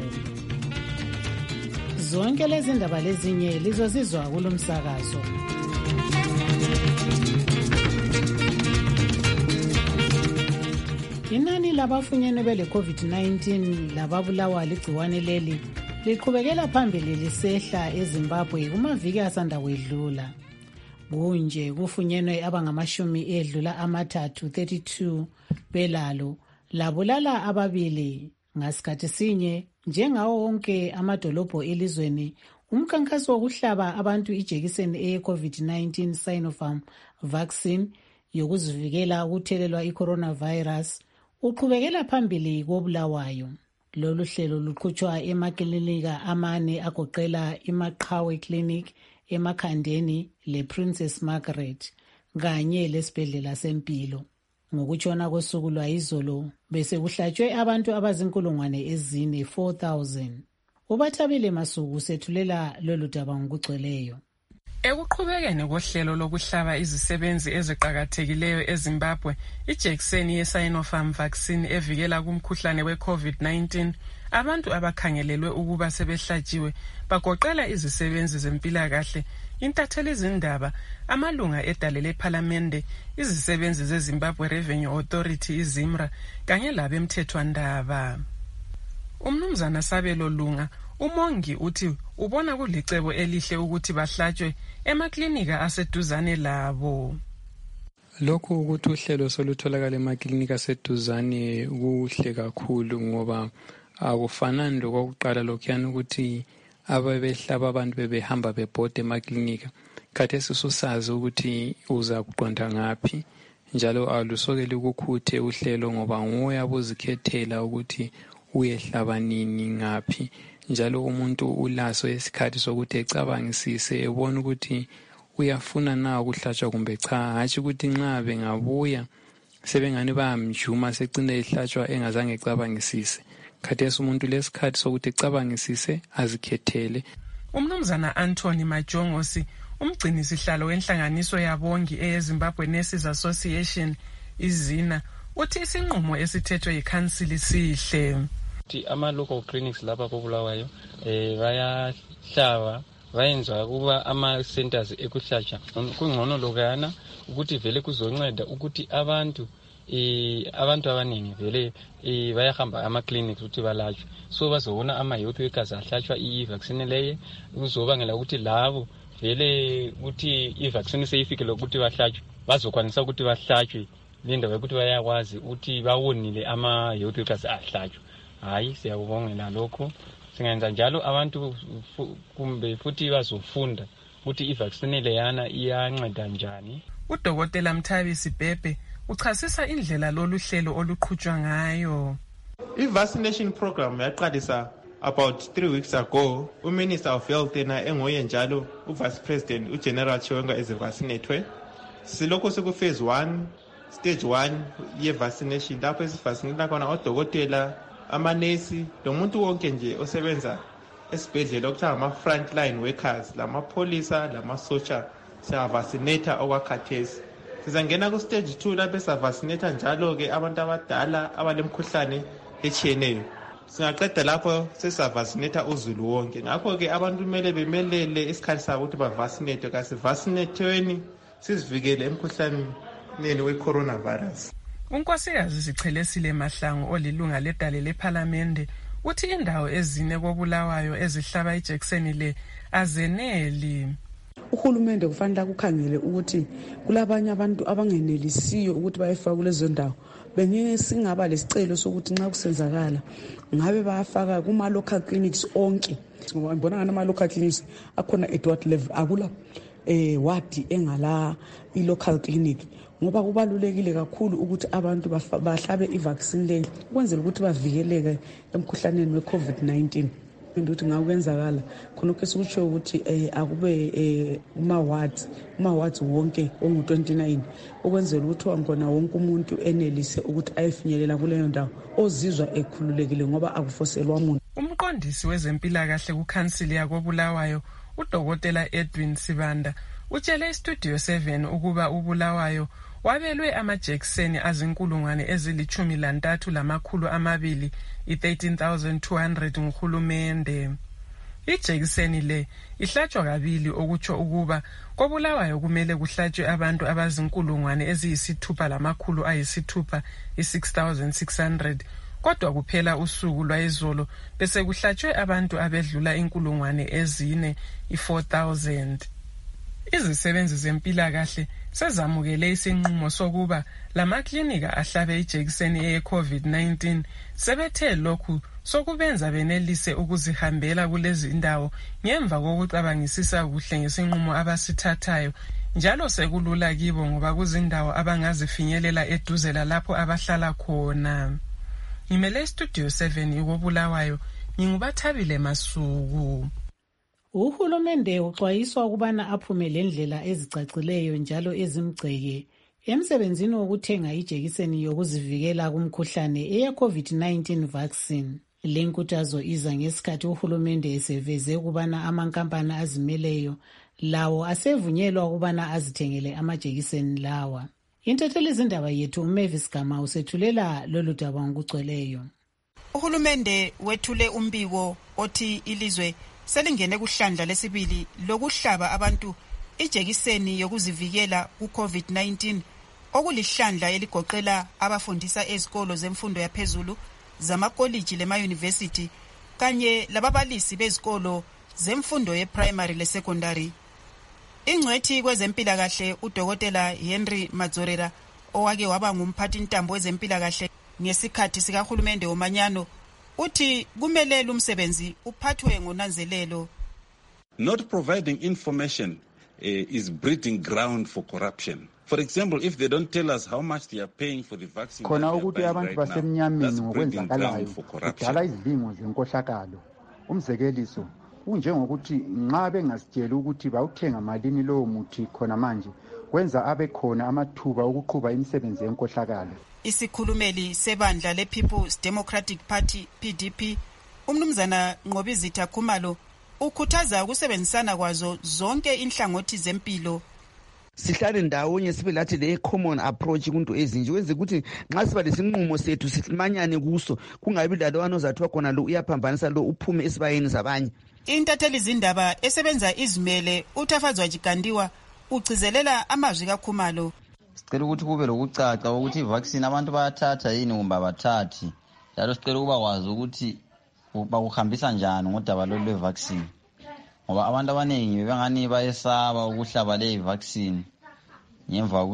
Zonke lezi ndaba lezinye lizozizwa kulomsakazo. Inani labafunyene bele COVID nineteen lababulawa ligciwane leli liqhubekela phambili lisehla eZimbabwe kumaviki asanda kwedlula. Kunje kufunyenwe abangamashumi edlula amathathu thirty-two belalo labulala ababili ngasikhathi sinye. Njengawo wonke amadolobho elizweni umkhankaso wokuhlaba abantu ijekiseni eye-COVID nineteen Sinopharm vaccine yokuzivikela ukuthelelwa i-coronavirus uqhubekela phambili koBulawayo. Lolu hlelo luqhutshwa emakilinika amane agoqela iMaqhawe Clinic, eMakhandeni lePrincess Margaret kanye lesibhedlela sempilo. Ngokutshona kosuku lwayizolo bese kuhlatshwe abantu abazinkulungwane ezine four thousand. Ubathabile Masuku sethulela lolu daba ngokugcweleyo. Ekuqhubekeni kohlelo lokuhlaba izisebenzi eziqhakathekileyo eZimbabwe ijekiseni ye-Sinopharm vaccine evikela kumkhuhlane we-COVID nineteen, abantu abakhangelelwe ukuba sebehlatshiwe bagoqela izisebenzi zempilakahle, intatheli izindaba, amalunga edale lephalamende, izisebenzi zeZimbabwe Revenue Authority izimra kanye labemthethwandaba. Umnumzana Sabelo Lunga umongi uthi ubona kulicebo elihle ukuthi bahlatshwe emaklinika aseduzane labo. Lokhu ukuthi uhlelo solutholakala emaklinika aseduzane kuhle kakhulu ngoba akufanani lokuqala lokhuyana ukuthi ababehlaba abantu bebehamba bebhoda emaklinika. Khathesi susazi ukuthi uza kuqonda ngaphi njalo alusokeli ukukhuthe uhlelo ngoba nguwe abuzikhethela ukuthi uyehlaba nini ngaphi. Njalo umuntu ulaso isikhathi sokuthi ecabangisise ebona ukuthi uyafuna na ukuhlatshwa kumbe cha, hatshi ukuthi nxa bengabuya sebengani bayamjuma secine ehlatshwa engazange ecabangisise. Khathesi umuntu lesikhathi sokuthi ecabangisise azikhethele. Umnumzana Anthony Majongosi umgcini sihlalo wenhlanganiso yabongi eyeZimbabwe Nurses Association izina uthi isinqumo esithethwe yiCouncil sihle. Ama-local clinics lapha koBulawayo eh bayahlaba bayenza kuba ama-centers ekuhlatshwa kungcono lokana ukuthi vele kuzonceda ukuthi abantu eh abantu abaningi vele eh bayahamba ama-clinics ukuthi balatshwe, so bazobona ama-youth workers ahlatshwa i-vaccine leye kuzobangela ukuthi labo vele ukuthi i-vaccine seyifikile ukuthi bahlatshwe bazokwanisa ukuthi bahlatshwe lendaba ukuthi bayakwazi ukuthi bawonile ama-youth workers ahlatshwe. Hayi siyakubongela lokho, singenza njalo abantu kumbe futhi bazofunda ukuthi i-vaccine leyana iyanceda njani. Udokotela Mthabi Sibhebhe uchasisa indlela lolu hlelo oluqhutshwa ngayo. I-vaccination program yaqalisa about three weeks ago uminister of health yena engoye njalo uvice president ugeneral Chiwenga ezivaccinatwe. Silokho siku-phase one stage one ye-vaccination lapho esivaccinate khona odokotela amanesi lomuntu wonke nje osebenza esibhedlela okuthiwa ama-frontline workers lamapholisa lamasotsha siyavaccinata okwakhathesi. Sizangena ku-stage two lapho esavaccinata njalo-ke abantu abadala abalemkhuhlane etshiyeneyo. Singaqeda lapho sesavaccinata uzulu wonke. Ngakho-ke abantu kumele bemelele isikhathi sabo ukuthi bavaccinate kasivaccinatweni sizivikele emkhuhlaneni we-coronavirus. Unkosikazi Sichelesile Mahlangu olilunga ledale lephalamende uthi indawo ezine koBulawayo ezihlaba ijekiseni le azeneli. Uhulumende kufanele kukhangele ukuthi kulabanye abantu abangenelisiyo ukuthi bayifaka kulezo ndawo. Bengeke singaba lesicelo sokuthi nxa kusenzakala ngabe bayafaka kuma local clinics onke. Ngoba ngibona ngana ama local clinics akhona Edward level akula eh wadi engala i local clinic. Ngoba kubalulekile kakhulu ukuthi abantu bahlabe i-vaccine le ukwenzela ukuthi bavikeleke emkhuhlaneni we-COVID nineteen. Ukuthi ngakwenzakala khona ke sikutsho ukuthi eh akube eh uma wards uma wards wonke ongu twenty-nine ukwenzela ukuthi wangona wonke umuntu enelise ukuthi ayifinyelela kuleyo ndawo ozizwa ekhululekile ngoba akufoselwa umuntu. Umqondisi wezempilakahle kuKhansili yakoBulawayo uDokotela Edwin Sibanda utshele iStudio seven ukuba uBulawayo wabelwe amajekiseni azinkulungwane ezilichumi lantathu lamakhulu amabili i-thirteen thousand two hundred nguhulumende. Ijekiseni le ihlatshwa kabili okutsho ukuba koBulawayo kumele kuhlatshwe abantu abazinkulungwane eziyisithupha lamakhulu ayisithupha i-six thousand six hundred. Kodwa kuphela usuku lwayizolo bese kuhlatshwe abantu abedlula inkulungwane ezine i-four thousand. Izisebenzi zempilakahle sezamukele isinqumo sokuba lamaklinika ahlabe ijekiseni ye-COVID nineteen sebethe lokhu sokubenza benelise ukuzihambela kulezi indawo ngemva kokucabangisisa kuhle ngesinqumo abasithathayo njalo sekulula kibo ngoba kuzindawo abangazifinyelela eduze lapho abahlala khona. Ngimele Studio seven ikoBulawayo ngingubathabile Masuku. Uhulumende uxwayiswa ukubana aphume lendlela ezicacileyo njalo ezimgceke emsebenzini wokuthenga ijekiseni yokuzivikela kumkhuhlane eya-COVID nineteen vaccine. Le nkuthazo iza ngesikhathi uhulumende eseveze ukubana amankampani azimeleyo lawo asevunyelwa ukubana azithengele amajekiseni lawa. Intatheli zindaba yethu uMavis Gama usethulela lolu daba ngokugcweleyo. Uhulumende wethule umbiko othi ilizwe selingene kuhlandla lesibili lokuhlaba abantu ijekiseni yokuzivikela ku-COVID nineteen okulihlandla eligoqela abafundisa ezikolo zemfundo yaphezulu zamakoliji lema-university kanye lababalisi bezikolo zemfundo ye-primary le-secondary. Ingcwethi kwezempilakahle uDokotela Henry Madzorera owake waba ngumphathi ntambo wezempilakahle ngesikhathi sikahulumende womanyano uthi kumele umsebenzi uphathwe ngonanzelelo. Not providing information uh, is breeding ground for corruption. For example, if they don't tell us how much they are paying for the vaccine, khona ukuthi abantu basemnyameni ngokwenzakalayo kudala izidingo zenkohlakalo. Umzekeliso unjengokuthi nxa bengasitshela ukuthi bawuthenga malini lowo muthi khona manje kwenza abe khona amathuba okuqhuba imisebenzi yenkohlakalo. Isikhulumeli sebandla le-People's Democratic Party P D P umnumzana Nqobizitha Khumalo ukhuthaza ukusebenzisana kwazo zonke inhlangothi zempilo. Sihlale ndawonye sibe lathi le common approach kunto ezinje wenze ukuthi nxa siba lesinqumo sethu simanyane kuso kungabi lalo anozathiwa khona lo uyaphambanisa lo uphume esibayeni zabanye. Intatheli zindaba esebenza izimele uThafazwa Jigandiwa ugcizelela amazwi kaKhumalo. Sicela ukuthi kube lokucaca ukuthi ivaccine abantu bayathatha yini kumbe abathathi. Njalo sicela ukuba kwazi ukuthi bakuhambisa njani ngodaba lolu lwevaccine. Ngoba abantu abaningi bebengani bayesaba ukuhlaba le vaccine ngemva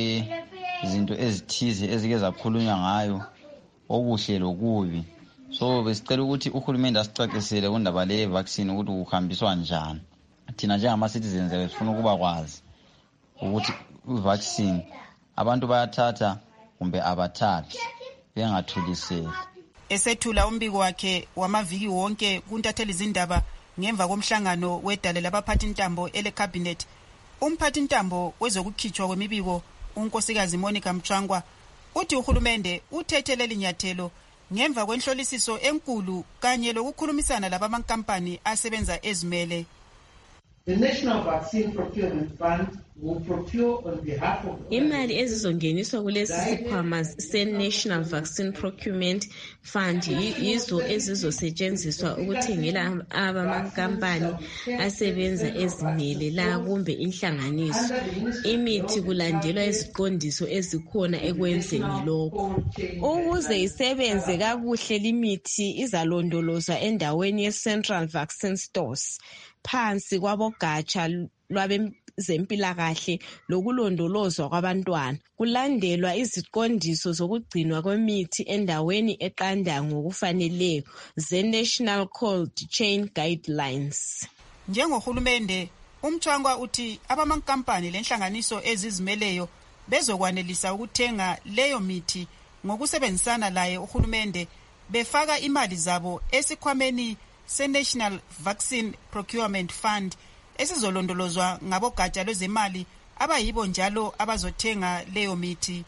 kwezinto ezithize ezike zakhulunywa ngayo okuhle lokubi. So besicela ukuthi uhulumende asicacisele kundaba le vaccine ukuthi ukuhambiswa njani. Thina njengama citizens sifuna ukuba kwazi ukuthi vaccine abantu bayathatha kumbe abathathi bengathuliseli. Esethula umbiko wakhe wamaviki wonke kuntatheli izindaba ngemva komhlangano wedale labaphathi intambo ele cabinet, umphathi intambo wezokukhitshwa kwemibiko unkosikazi Monica Mchangwa uthi uhulumende uthethelele inyathelo ngemva kwenhlolisiso enkulu kanye lokukhulumisana labamankampani asebenza ezimele. The National Vaccine Procurement Fund will procure on behalf of imali ezizongeniswa kulesi sikhwama se-National Vaccine Procurement Fund yizo ezizosetshenziswa ukuthengela abamankampani asebenza ezimele la kumbe inhlanganiso imithi kulandelwa iziqondiso ezikhona ekwenzeni lokho. Ukuze isebenze kakuhle limithi izalondolozwa endaweni ye-Central Vaccine Stores phansi kwabogatsha lwabezempilakahle lokulondolozwa kwabantwana, kulandelwa iziqondiso zokugcinwa kwemithi endaweni eqanda ngokufaneleyo ze-National Cold Chain Guidelines. Njengohulumende, uMchangwa uthi abamankampani lenhlanganiso ezizimeleyo bezokwanelisa ukuthenga leyo mithi ngokusebenzisana laye uhulumende befaka imali zabo esikhwameni se-National Vaccine Procurement Fund esizolondolozwa ngabogatsha lwezemali abayibo njalo abazothenga leyo mithi.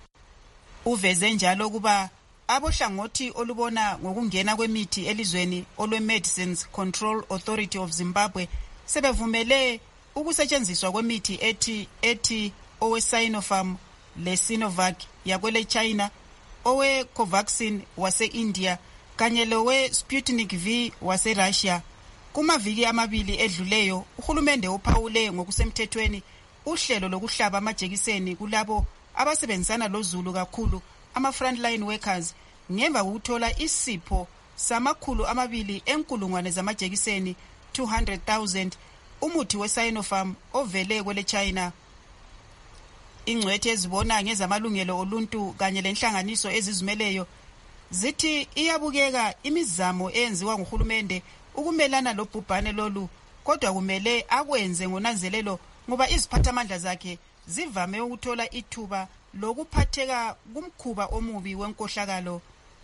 Uveze njalo kuba abohlangothi olubona ngokungena kwemithi elizweni olwe-Medicines Control Authority of Zimbabwe sebevumele ukusetshenziswa kwemithi ethi ethi owe-Sinopharm le-Sinovac yakwele China, owe-Covaxin wase-India kanye lowe Sputnik V wase Russia. Kumaviki amabili edluleyo, uhulumende uphawule ngokusemthethweni uhlelo lokuhlaba amajekiseni kulabo abasebenzisana lozulu kakhulu ama-frontline workers ngemva kokuthola isipho samakhulu amabili enkulungwane zamajekiseni two hundred thousand umuthi we-Sinopharm ovele kwele China. Ingcwethi ezibona ngezamalungelo oluntu kanye lenhlanganiso ezizimeleyo zithi iyabukeka imizamo eyenziwa nguhulumende ukumelana lobhubhane lolu, kodwa kumele akwenze ngonanzelelo ngoba iziphathamandla zakhe zivame ukuthola ithuba lokuphatheka kumkhuba omubi wenkohlakalo.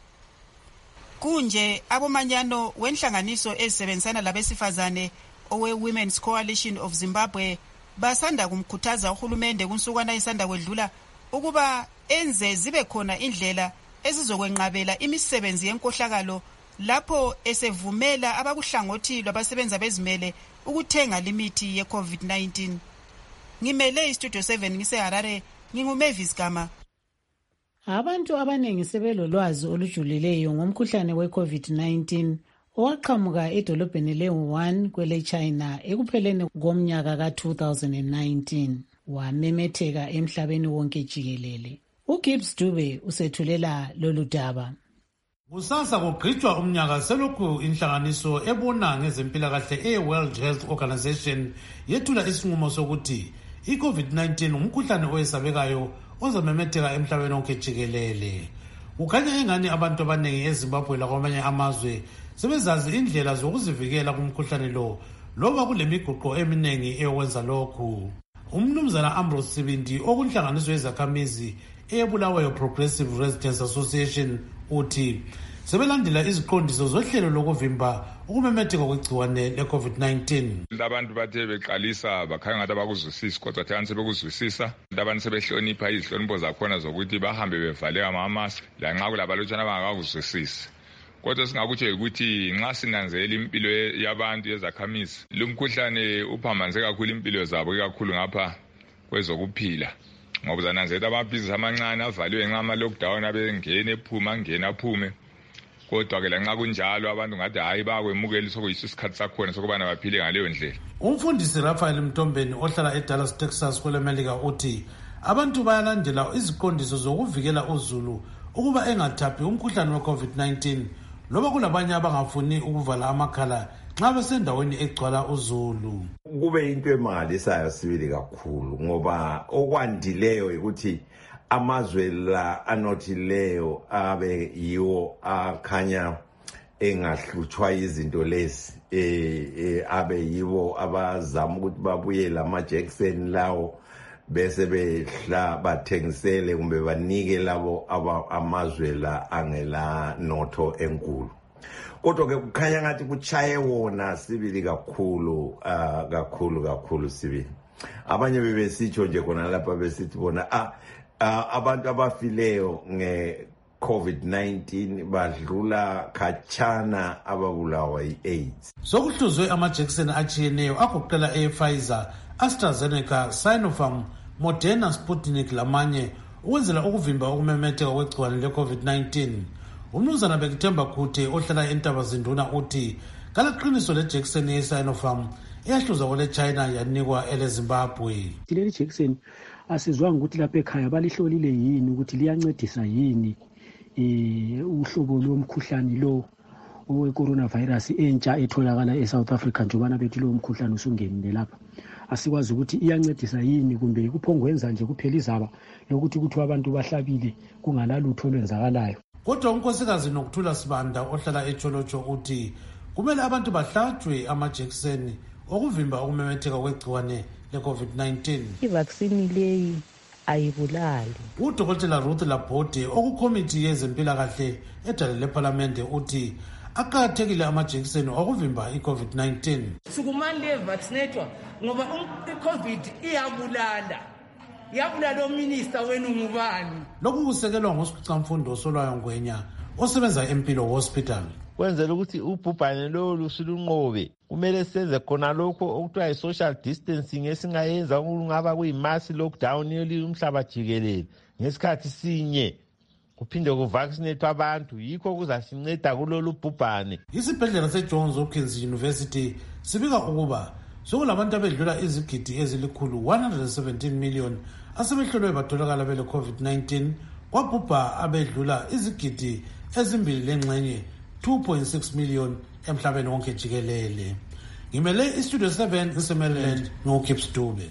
Kunje abomanyano wenhlanganiso ezisebenzisana labesifazane owe-Women's Coalition of Zimbabwe basanda kumkhuthaza uhulumende kunsukwana isanda kwedlula ukuba enze zibe khona indlela ezizokwenqabela imisebenzi yenkohlakalo lapho esevumela abakuhlangothi lwabasebenza bezimele ukuthenga limithi ye-COVID nineteen. Ngimele iStudio seven ngiseHarare, nginguMavis Gama. Abantu abaningi sebelolwazi olujulileyo ngomkhuhlane we-COVID nineteen owaqhamuka edolobheni le-Wuhan kwele China ekupheleni komnyaka ka-two thousand nineteen wamemetheka emhlabeni wonke jikelele. uGibbs Dube usethulela lolu daba. Kusasa kugqitshwa umnyaka selokhu inhlanganiso ebona ngezempilakahle e-World Health Organization yethula isinqumo sokuthi i-COVID nineteen umkhuhlane oyesabekayo ozamemetheka emhlabeni wonke jikelele. Kukhanya engani abantu abaningi eZimbabwe lakwamanye amazwe sebezazi indlela zokuzivikela kumkhuhlane lo loba kulemiguqo eminingi eyokwenza lokhu. Umnumzana Ambrose Sibindi okunhlanganiso yezakhamizi eBulawayo Progressive Residents Association uthi sebelandela iziqondiso zohlelo lokuvimba ukumemetheka kwegciwane le-COVID nineteen. Abantu bathe beqalisa bakhanya ngathi abakuzwisisi kodwa thani sebekuzwisisa. Abantu sebehlonipha izihlonipho zakhona zokuthi bahambe bevale ama-mask lanxa kulabalutshwana abangakuzwisisi. Kodwa singakutsho ukuthi nxa sinanzela impilo yabantu yezakhamizi lumkhuhlane uphambanise kakhulu impilo zabo ikakhulu ngapha kwezokuphila. Ngoba zananzela amabhizinisi amancane avaliwe nxa ama-lockdown abengena ephuma angena aphume. Kodwa ke lanxa kunjalo abantu ngathi hayi bakwemukela sokuyiso isikhathi sakhona sokubana baphile ngaleyo ndlela. Umfundisi Raphael Mtombeni ohlala eDallas, Texas kwelemelika uthi abantu bayalandela iziqondiso zokuvikela uzulu ukuba engathaphi umkhuhlane we-COVID nineteen loba kulabanye abangafuni ukuvala amakhala nxa besendaweni egcwala uzulu. Kube into emangalisayo sibili kakhulu ngoba okwandileyo ukuthi amazwe la anothileyo abe yiwo akhanya engahlutshwa izinto lezi eh abe yiwo abazama ukuthi babuye lamajekiseni lawo bese behla bathengisele kumbe banike labo amazwe la angela notho enkulu. Kodwa ke kukhanya ngathi kuchaye wona sibili kakhulu uh, kakhulu kakhulu sibili. Abanye bebesitsho nje khona lapha besithi bona ah uh, abantu abafileyo nge COVID nineteen badlula khatshana ababulawa yi-AIDS. Sokuhluzwe amajekiseni atshiyeneyo agoqela e-Pfizer, AstraZeneca, Sinopharm, Moderna, Sputnik lamanye ukwenzela ukuvimba ukumemetheka kwegciwane le-COVID nineteen. Umnumzana Bekithemba Kuthe ohlala eNtabazinduna uthi kalaqiniso lejekiseni ye-Sinopharm eyahluza kwele China yanikwa ele Zimbabwe. Leli jekiseni asizwanga ukuthi lapha ekhaya balihlolile yini ukuthi liyancedisa yini eh uhlobo lomkhuhlane lo owe-coronavirus entsha etholakala eSouth Africa njobana bethi lo mkhuhlane usungenile lapha. Asikwazi ukuthi iyancedisa yini kumbe kuphongwenza nje kuphela izaba yokuthi kuthi abantu bahlabile kungalalutho olwenzakalayo. Kodwa unkosikazi Nokuthula Sibanda ohlala eCholocho uthi kumele abantu bahlatshwe amajekiseni okuvimba ukumemetheka kwegciwane le-COVID nineteen. I-vaccine leyi ayibulali. Udokotela Ruth Labote okukomiti yezempilakahle edale leParlamente uthi aqakathekile amajekiseni okuvimba i-COVID nineteen. Sukumani le vaccinatwa ngoba i-COVID iyabulala. Yabulala uminister wenu ngubani? Lokhu kusekelwa ngosiqamfundo Solwayo Ngwenya osebenza eMpilo Hospital. Kwenzela ukuthi ubhubhane lo lusulunqobe kumele senze khona lokho okuthiwa yi-social distancing esingayenza kungaba kuyi-mass lockdown yeli umhlaba jikelele ngesikhathi sinye kuphinde kuvaccinate abantu yikho kuzasinceda kulolu bhubhane. Isibhedlela seJohns Hopkins University sibika ukuba sokulabantu abedlula izigidi ezilikhulu one hundred seventeen million asebehlolwe batholakala bele COVID nineteen kwabhubha abedlula izigidi ezimbili lengxenye two point six million emhlabeni wonke jikelele. Ngimele iStudio seven eSemaryland ngoKips Dube.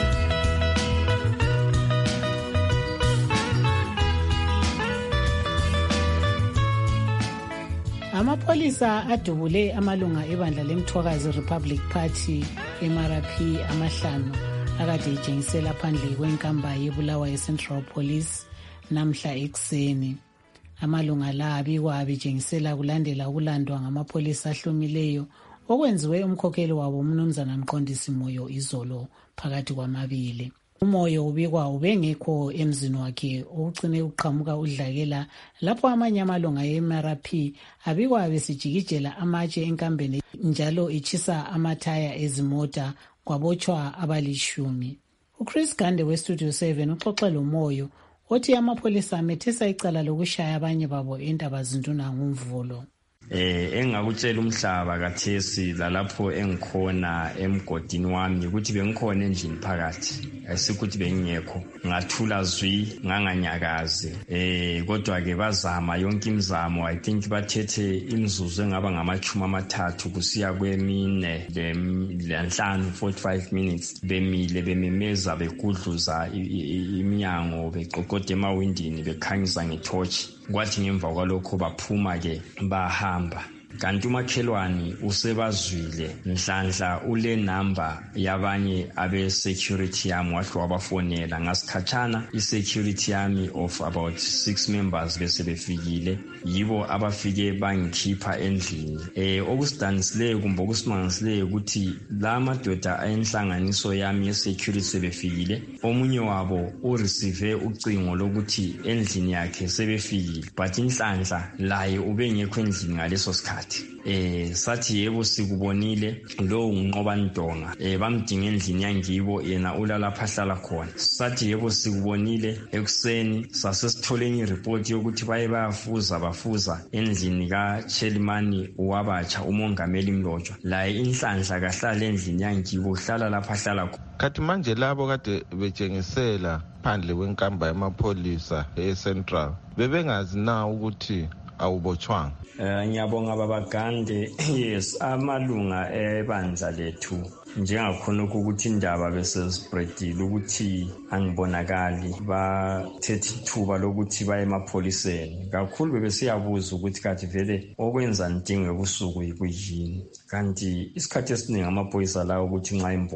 Amapholisa adubule amalunga ebandla lemthwakazi Republic Party M R P amahlanu akade etshengisela phandle kwenkamba yeBulawayo Central Police namhla ekuseni. Amalunga la abikwa abetshengisela kulandela ukulandwa ngamapholisa ahlumileyo okwenziwe umkhokheli wabo umnumzana Mqondisi Moyo izolo phakathi kwamabili. Umoyo ubikwa ubengekho emzini wakhe okucine uqhamuka udlakela lapho amanye amalunga ye-M R P abikwa besijikijela amatshe enkambeni njalo itshisa amathaya ezimota kwabotshwa abalishumi. uChris Gande weStudio seven uxoxe loMoyo othi amapholisa amethesa icala lokushaya abanye babo eNtabazinduna ngomvulo. Eh engakutshela umhlaba kathesi lalapho engikhona emgodini wami ukuthi bengikhona endlini phakathi asikuthi bengingekho ngathula zwi nganganyakaze eh kodwa ke bazama yonke imizamo I think bathethe imzuzu engaba ngamachuma amathathu kusiya kwemine lenhlanu forty-five minutes bemile bememeza begudluza iminyango beqoqoda emawindini bekhanyisa ngetorch kwathi ngemva kwalokho baphuma ke bahamba. Kanti umakhelwani usebazwile nhlanhla ule number yabanye abe security yami wahle wabafonela ngasikhatshana i-security yami of about six members bese befikile yibo abafike bangikhipha endlini. Eh okusidanisileyo kumbe okusimangisileyo ukuthi la madoda enhlanganiso yami ye-security sebefikile omunye wabo ureceive ucingo lokuthi endlini yakhe sebefikile but inhlanhla laye ubengekho endlini ngaleso sikhathi. Eh sathi yebo sikubonile lo unqoba ndonga eh bamdinga endlini yangibo yena ulala phahlala khona. Sathi yebo sikubonile ekuseni sasesitholeni ireport yokuthi baye bayafuza bafuza endlini kaChelimani wabatsha umongameli Mlotshwa laye inhlanhla kahlala endlini yangibo uhlala lapha hlala khona. Kathi manje labo kade betshengisela phandle kwenkamba yamapholisa eCentral bebengazi na ukuthi awubotshwanga? Eh ngiyabonga baba Gande. Yes, amalunga ebandla lethu njengakhona ukuthi indaba bese spreadile ukuthi angibonakali bathethe ithuba lokuthi baye emapholiseni kakhulu bebesiyabuza ukuthi kathi vele okwenza ndinge kusuku yikuyini kanti isikhathi esiningi amaphoyisa la ukuthi nxa imbopha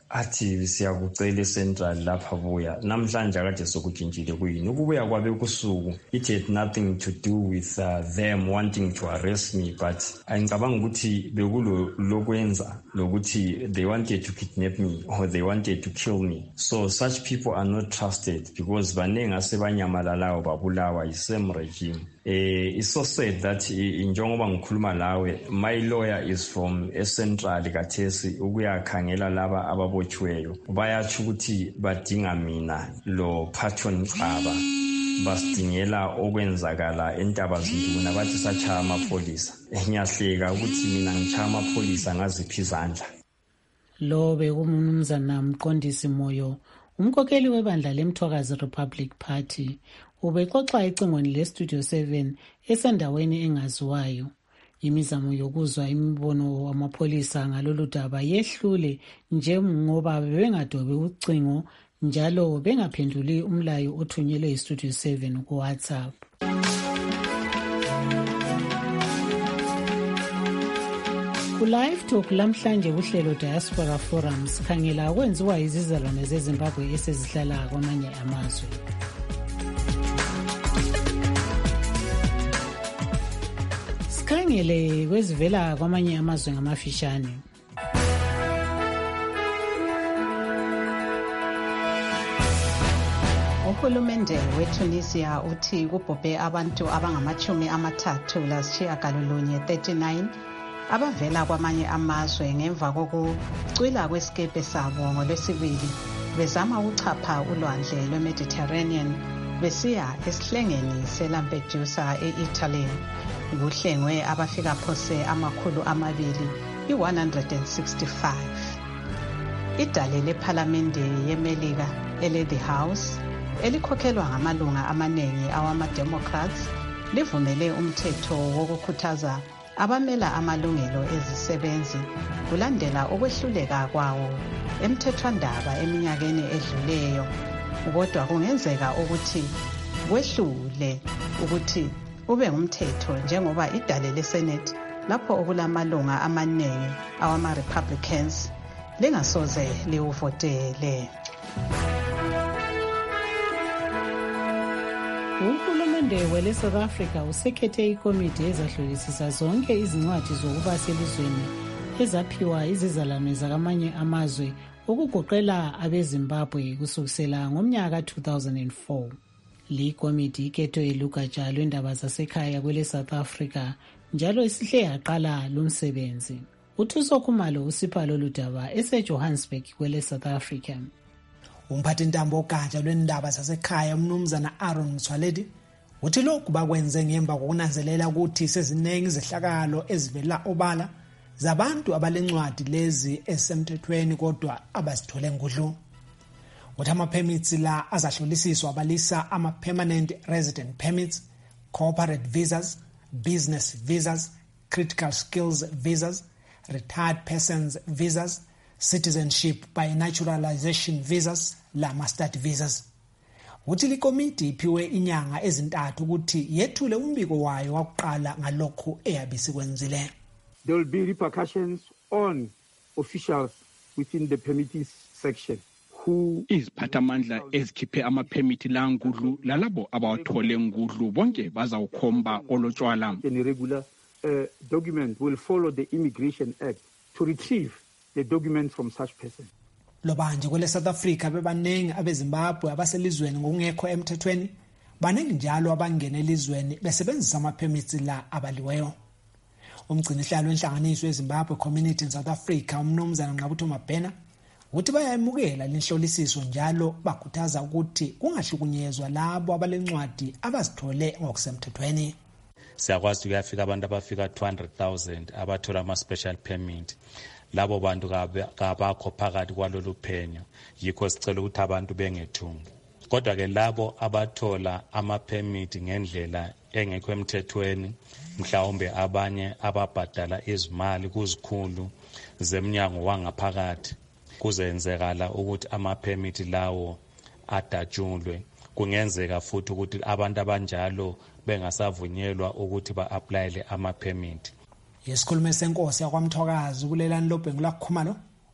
athi siyakucela eCentral lapha buya namhlanje akade sokujintshile kuyini ukubuya kwabe kusuku it had nothing to do with uh, them wanting to arrest me but angicabanga ukuthi bekulo lokwenza lokuthi they wanted to kidnap me or they wanted to kill me. So such people are not trusted because banengi asebanyamalalayo babulawa yi-same regime. Eh, it's so sad that njengoba ngikhuluma lawe my lawyer is from eCentral kathesi ukuyakhangela laba ababotshiweyo bayatsho ukuthi badinga mina lo Patton Xaba basidingela okwenzakala eNtabazinduna bathi sachaya amapholisa. Ngiyahleka ukuthi mina ngichaya amapholisa ngaziphi izandla. Lo bekumnumzana Mqondisi Moyo, umkhokheli webandla leMthwakazi Republic Party, ubexoxa ecingweni leStudio seven esendaweni engaziwayo. Imizamo yokuzwa imibono wamapholisa ngalolu daba yehlule njengoba bengadobe ucingo njalo bengaphenduli umlayo othunyelwe iStudio seven ku WhatsApp. Ku live talk lamhlanje kuhlelo Diaspora Forums khangela kwenziwa izizalwane zeZimbabwe esezihlala kwamanye amazwe. Sikhangele kwezivela kwamanye amazwe ngamafishane. Uhulumende weTunisia uthi kubhubhe abantu abangamachumi amathathu lasishiyagalolunye thirty-nine abavela kwamanye amazwe ngemva kokucwila kwesikepe sabo ngolwesibili bezama ukuchapha ulwandle lweMediterranean besiya esihlengeni seLampedusa e-Italy. Kuhlengwe abafika phose amakhulu amabili i-one hundred sixty-five. Idale lephalamende yeMelika ele-The House elikhokhelwa ngamalunga amaningi awama-Democrats livumele umthetho wokukhuthaza abamela amalungelo ezisebenzi kulandela ukwehluleka kwawo emthethwandaba eminyakeni edluleyo, kodwa kungenzeka ukuthi kwehlule ukuthi ube ngumthetho njengoba idale leSenate lapho okulamalunga amaningi awama-Republicans lingasoze liwuvotele. Uhulumende wele South Africa usekhethe ikomiti ezahlolisisa zonke izincwadi zokuba selizweni ezaphiwa izizalwane zakamanye amazwe ukugoqela abeZimbabwe kusukela ngomnyaka two thousand four. Li komiti ikhetho elugatsha lwendaba zasekhaya kwele South Africa njalo isihle yaqala lumsebenzi. Uthuso Khumalo usipha lolu daba eseJohannesburg kwele South Africa. Umphathi ntambo ogatsha lwendaba zasekhaya umnumzana Aaron Mthwaledi uthi lokhu bakwenze ngemva kokunanzelela ukuthi seziningi izehlakalo ezivela obala zabantu abalencwadi lezi esemthethweni kodwa abazithole ngudlu. Uthi ama-permits la azahlolisiswa abalisa ama-permanent resident permits, corporate visas, business visas, critical skills visas, retired persons visas, citizenship by naturalization visas, la mustard visas. Uthi likomiti iphiwe inyanga ezintathu ukuthi yethule umbiko wayo wakuqala ngalokho eyabisikwenzile. There will be repercussions on officials within the permittees section who iziphathamandla ezikhiphe ama-permit la ngudlu lalabo abawathole ngudlu bonke bazawukhomba olotshwala. Any regular uh, document will follow the Immigration Act to retrieve the documents from such person. Lobanje kwele South Africa bebaningi abeZimbabwe abaselizweni ngokungekho emthethweni baningi njalo abangena elizweni besebenzisa ama-permits la abaliweyo. Umgcini hlalo wenhlanganiso yeZimbabwe Community in South Africa umnumzana Nqabutho Mabhena uthi bayayimukela lenhlolisiso njalo bakhuthaza ukuthi kungahlukunyezwa labo abalencwadi abazithole ngokusemthethweni. Siyakwazi ukuyafika abantu abafika two hundred thousand abathola ama-special permit. Labo bantu kabakho phakathi kwalolu phenyo yikho sicela ukuthi abantu bengethungi. Kodwa ke labo abathola ama-permit ngendlela engekho emthethweni mhlawumbe abanye ababhadala izimali kuzikhulu zemnyango wangaphakathi kuzenzekala ukuthi ama-permit lawo adatshulwe. Kungenzeka futhi ukuthi abantu abanjalo bengasavunyelwa ukuthi ba-applyele ama-permit. Yesikhulume senkosi yakwaMthwakazi kulelani lobhengu laKhumalo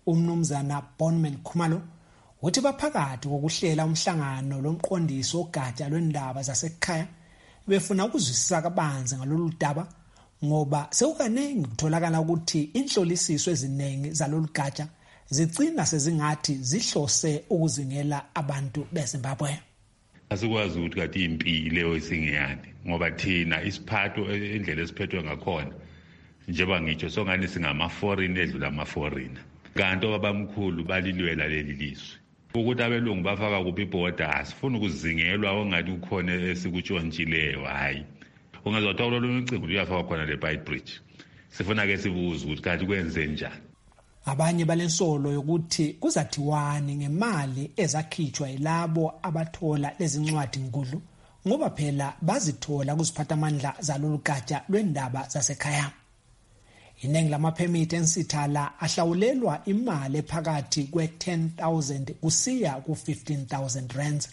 umnumzana Bonman Khumalo uthi baphakathi kokuhlela umhlangano lomqondisi ogatsha lwendaba zasekhaya befuna ukuzwisisa kabanzi ngalolu daba ngoba sekukaningi kutholakala ukuthi inhlolisiso eziningi zalolu gatsha zigcina sezingathi zihlose ukuzingela abantu beZimbabwe. Asikwazi ukuthi kathi impi leyo isingeyani ngoba thina isiphatho indlela esiphethwe ngakhona njengoba ngitsho songani singama foreign edlula ama foreigner kanti abamkhulu balilwela leli lizwe ukuthi abelungu bafaka kuphi ibhoda asifuna ukuzingelwa ongathi ukhona esikutshontshile hayi ungazothola lo mcimbi uyafaka khona le Beit Bridge sifuna ke sibuze ukuthi kanti kwenze njani. Abanye balensolo yokuthi kuzathiwani ngemali ezakhitshwa yilabo abathola lezi ncwadi ngudlu ngoba phela bazithola kuziphathamandla zalolu gatsha lwendaba zasekhaya. Iningi lamaphemithi ensithala ahlawulelwa imali ephakathi kwe ten thousand kusiya ku fifteen thousand rands.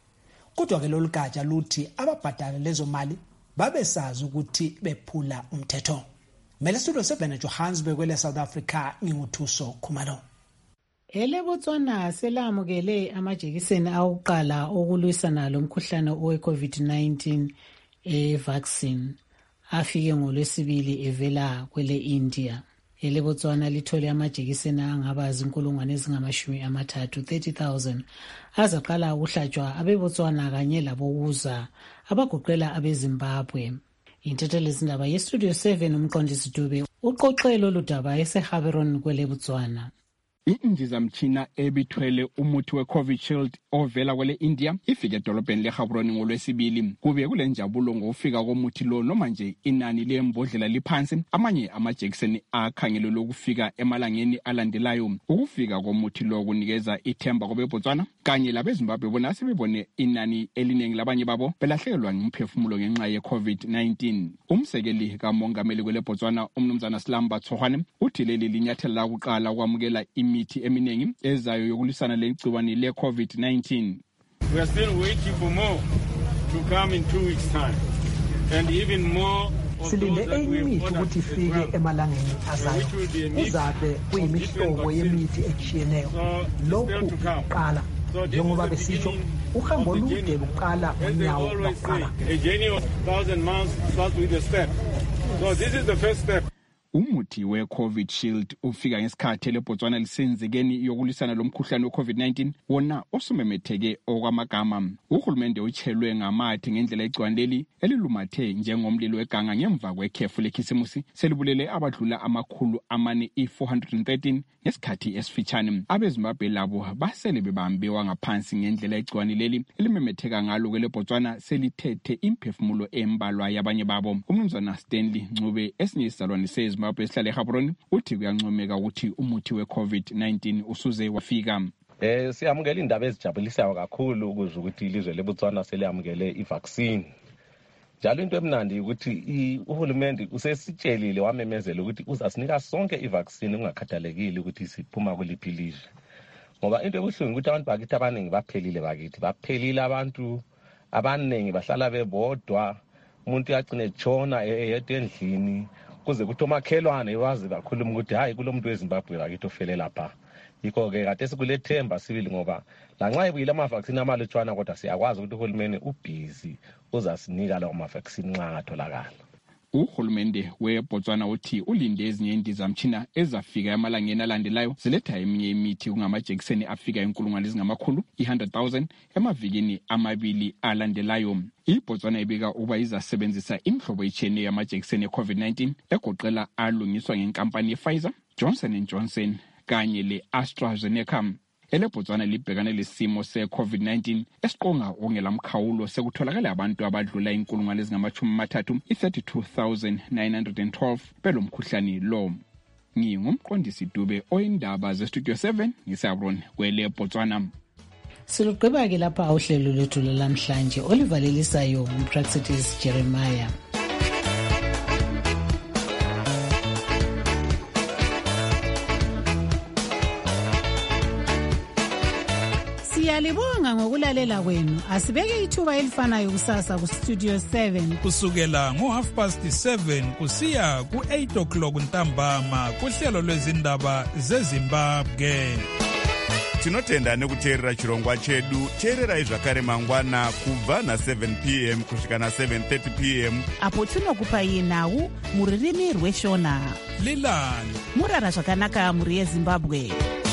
Kodwa ke lolu gatsha luthi ababhadala lezo mali babesazi ukuthi bephula umthetho. Mele studio seven Johannesburg kwele South Africa nginguthuso Khumalo. Ele Botswana selamukele amajekiseni awuqala okulwisana lomkhuhlane owe COVID nineteen e vaccine afike ngolwesibili evela kwele India. Ele Botswana lithole amajekiseni angaba zinkulungwane ezingamashumi amathathu thirty thousand azaqala ukuhlatshwa abeBotswana kanye labokuza abagoqela abeZimbabwe. Intethele izindaba yestudio seven umqondisi Dube uqoqelo ludaba eseHaveron kwele Botswana. Indizamtshina ebithwele umuthi we-COVID shield ovela kwele India ifike edolobheni leGaborone ngolwesibili. Kube kule njabulo ngofika komuthi lo noma nje inani lembodlela liphansi amanye amajekiseni akhangelelwe ukufika emalangeni alandelayo. Ukufika komuthi lo kunikeza ithemba kwabeBotswana kanye labeZimbabwe bona sebebone inani elinengi labanye babo belahlekelwa ngumphefumulo ngenxa ye-COVID nineteen. Umsekeli kamongameli kwele Botswana umnumzana Slamba Tsohwane uthi leli linyathelo lakuqala kwamukela imi imithi eminingi ezayo yokulisana legciwane le COVID nineteen. We are still waiting for more to come in two weeks time and even more. Silinde enye imithi ukuthi ifike emalangeni azayo. Uzabe kuyimihlobo yemithi etshiyeneyo. Lokhu kuqala njengoba besitsho uhambo olude buqala unyawo lokuqala. A journey of thousand miles starts with a step. So this is the first step. Umuthi we-COVID shield ufika ngesikhathi leBotswana lisenzekeni yokulisana lomkhuhlane we-COVID nineteen wona osumemetheke okwamagama. Uhulumende utshelwe ngamathi ngendlela igciwane leli elilumathe njengomlilo weganga ngemva kwekhefu lekhisimusi selibulele abadlula amakhulu amane i-four hundred thirteen ngesikhathi esifitshane. AbeZimbabwe labo basele bebambiwa ngaphansi ngendlela igciwane leli elimemetheka ngalo kwele Botswana selithethe imphefumulo embalwa yabanye babo. Umnumzana Stanley Ncube esinye isalwane seZimbabwe esihlala eGaborone uthi kuyancomeka ukuthi umuthi we-COVID nineteen usuze wafika. Eh siyamukela indaba ezijabulisayo kakhulu ukuze ukuthi ilizwe leBotswana seliyamukele ivaccine. Njalo into emnandi ukuthi uhulumende usesitshelile wamemezela ukuthi uzasinika sonke ivaccine ungakhathalekile ukuthi siphuma kuliphi ilizwe. Ngoba into ebuhlungu ukuthi abantu bakithi abaningi baphelile bakithi baphelile abantu abaningi bahlala bebodwa umuntu yagcina etshona eyedwa endlini kuze kuthi omakhelwane wazi bakhuluma ukuthi hayi kulomuntu weZimbabwe bakithi ofele lapha. Yikho ke kade sikulethemba sibili ngoba lanxa ebuyile ama vaccine amalutshwana kodwa siyakwazi ukuthi uhulumeni ubhizi uzasinika lawo ma vaccine nxa ngatholakala. Uhulumende weBotswana uthi ulinde ezinye indizamtshina ezafika emalangeni alandelayo ziletha eminye imithi kungamajekiseni afika inkulungwane ezingamakhulu one hundred thousand emavikini amabili alandelayo. IBotswana ibika ukuba izasebenzisa imhlobo etshiyeneyo yamajekiseni e-COVID nineteen egoqela alungiswa ngenkampani ye-Pfizer, Johnson and Johnson kanye le-AstraZeneca. EleBotswana libhekane lesimo se-COVID nineteen esiqonga ongelamkhawulo sekutholakala abantu abadlula inkulungwane ezingamashumi amathathu i-thirty-two thousand nine hundred twelve belomkhuhlane lo. Ngingumqondisi Dube oyindaba zestudio seven ngisabrone kweleBotswana. Silugqiba ke lapha uhlelo lwethu lamhlanje olivalelisayo umpraxitis Jeremiah. Siyalibonga ngokulalela kwenu. Asibeke ithuba elifanayo kusasa ku Studio seven. Kusukela ngo half past seven kusiya ku eight o'clock ntambama kuhlelo lwezindaba zeZimbabwe. Tinotenda nekuteerera chirongwa chedu. Teererai zvakare mangwana kubva na seven p m kusvika na seven thirty p m apo tinokupai nhau muririmi rweshona. Lilani murara zvakanaka muri yeZimbabwe.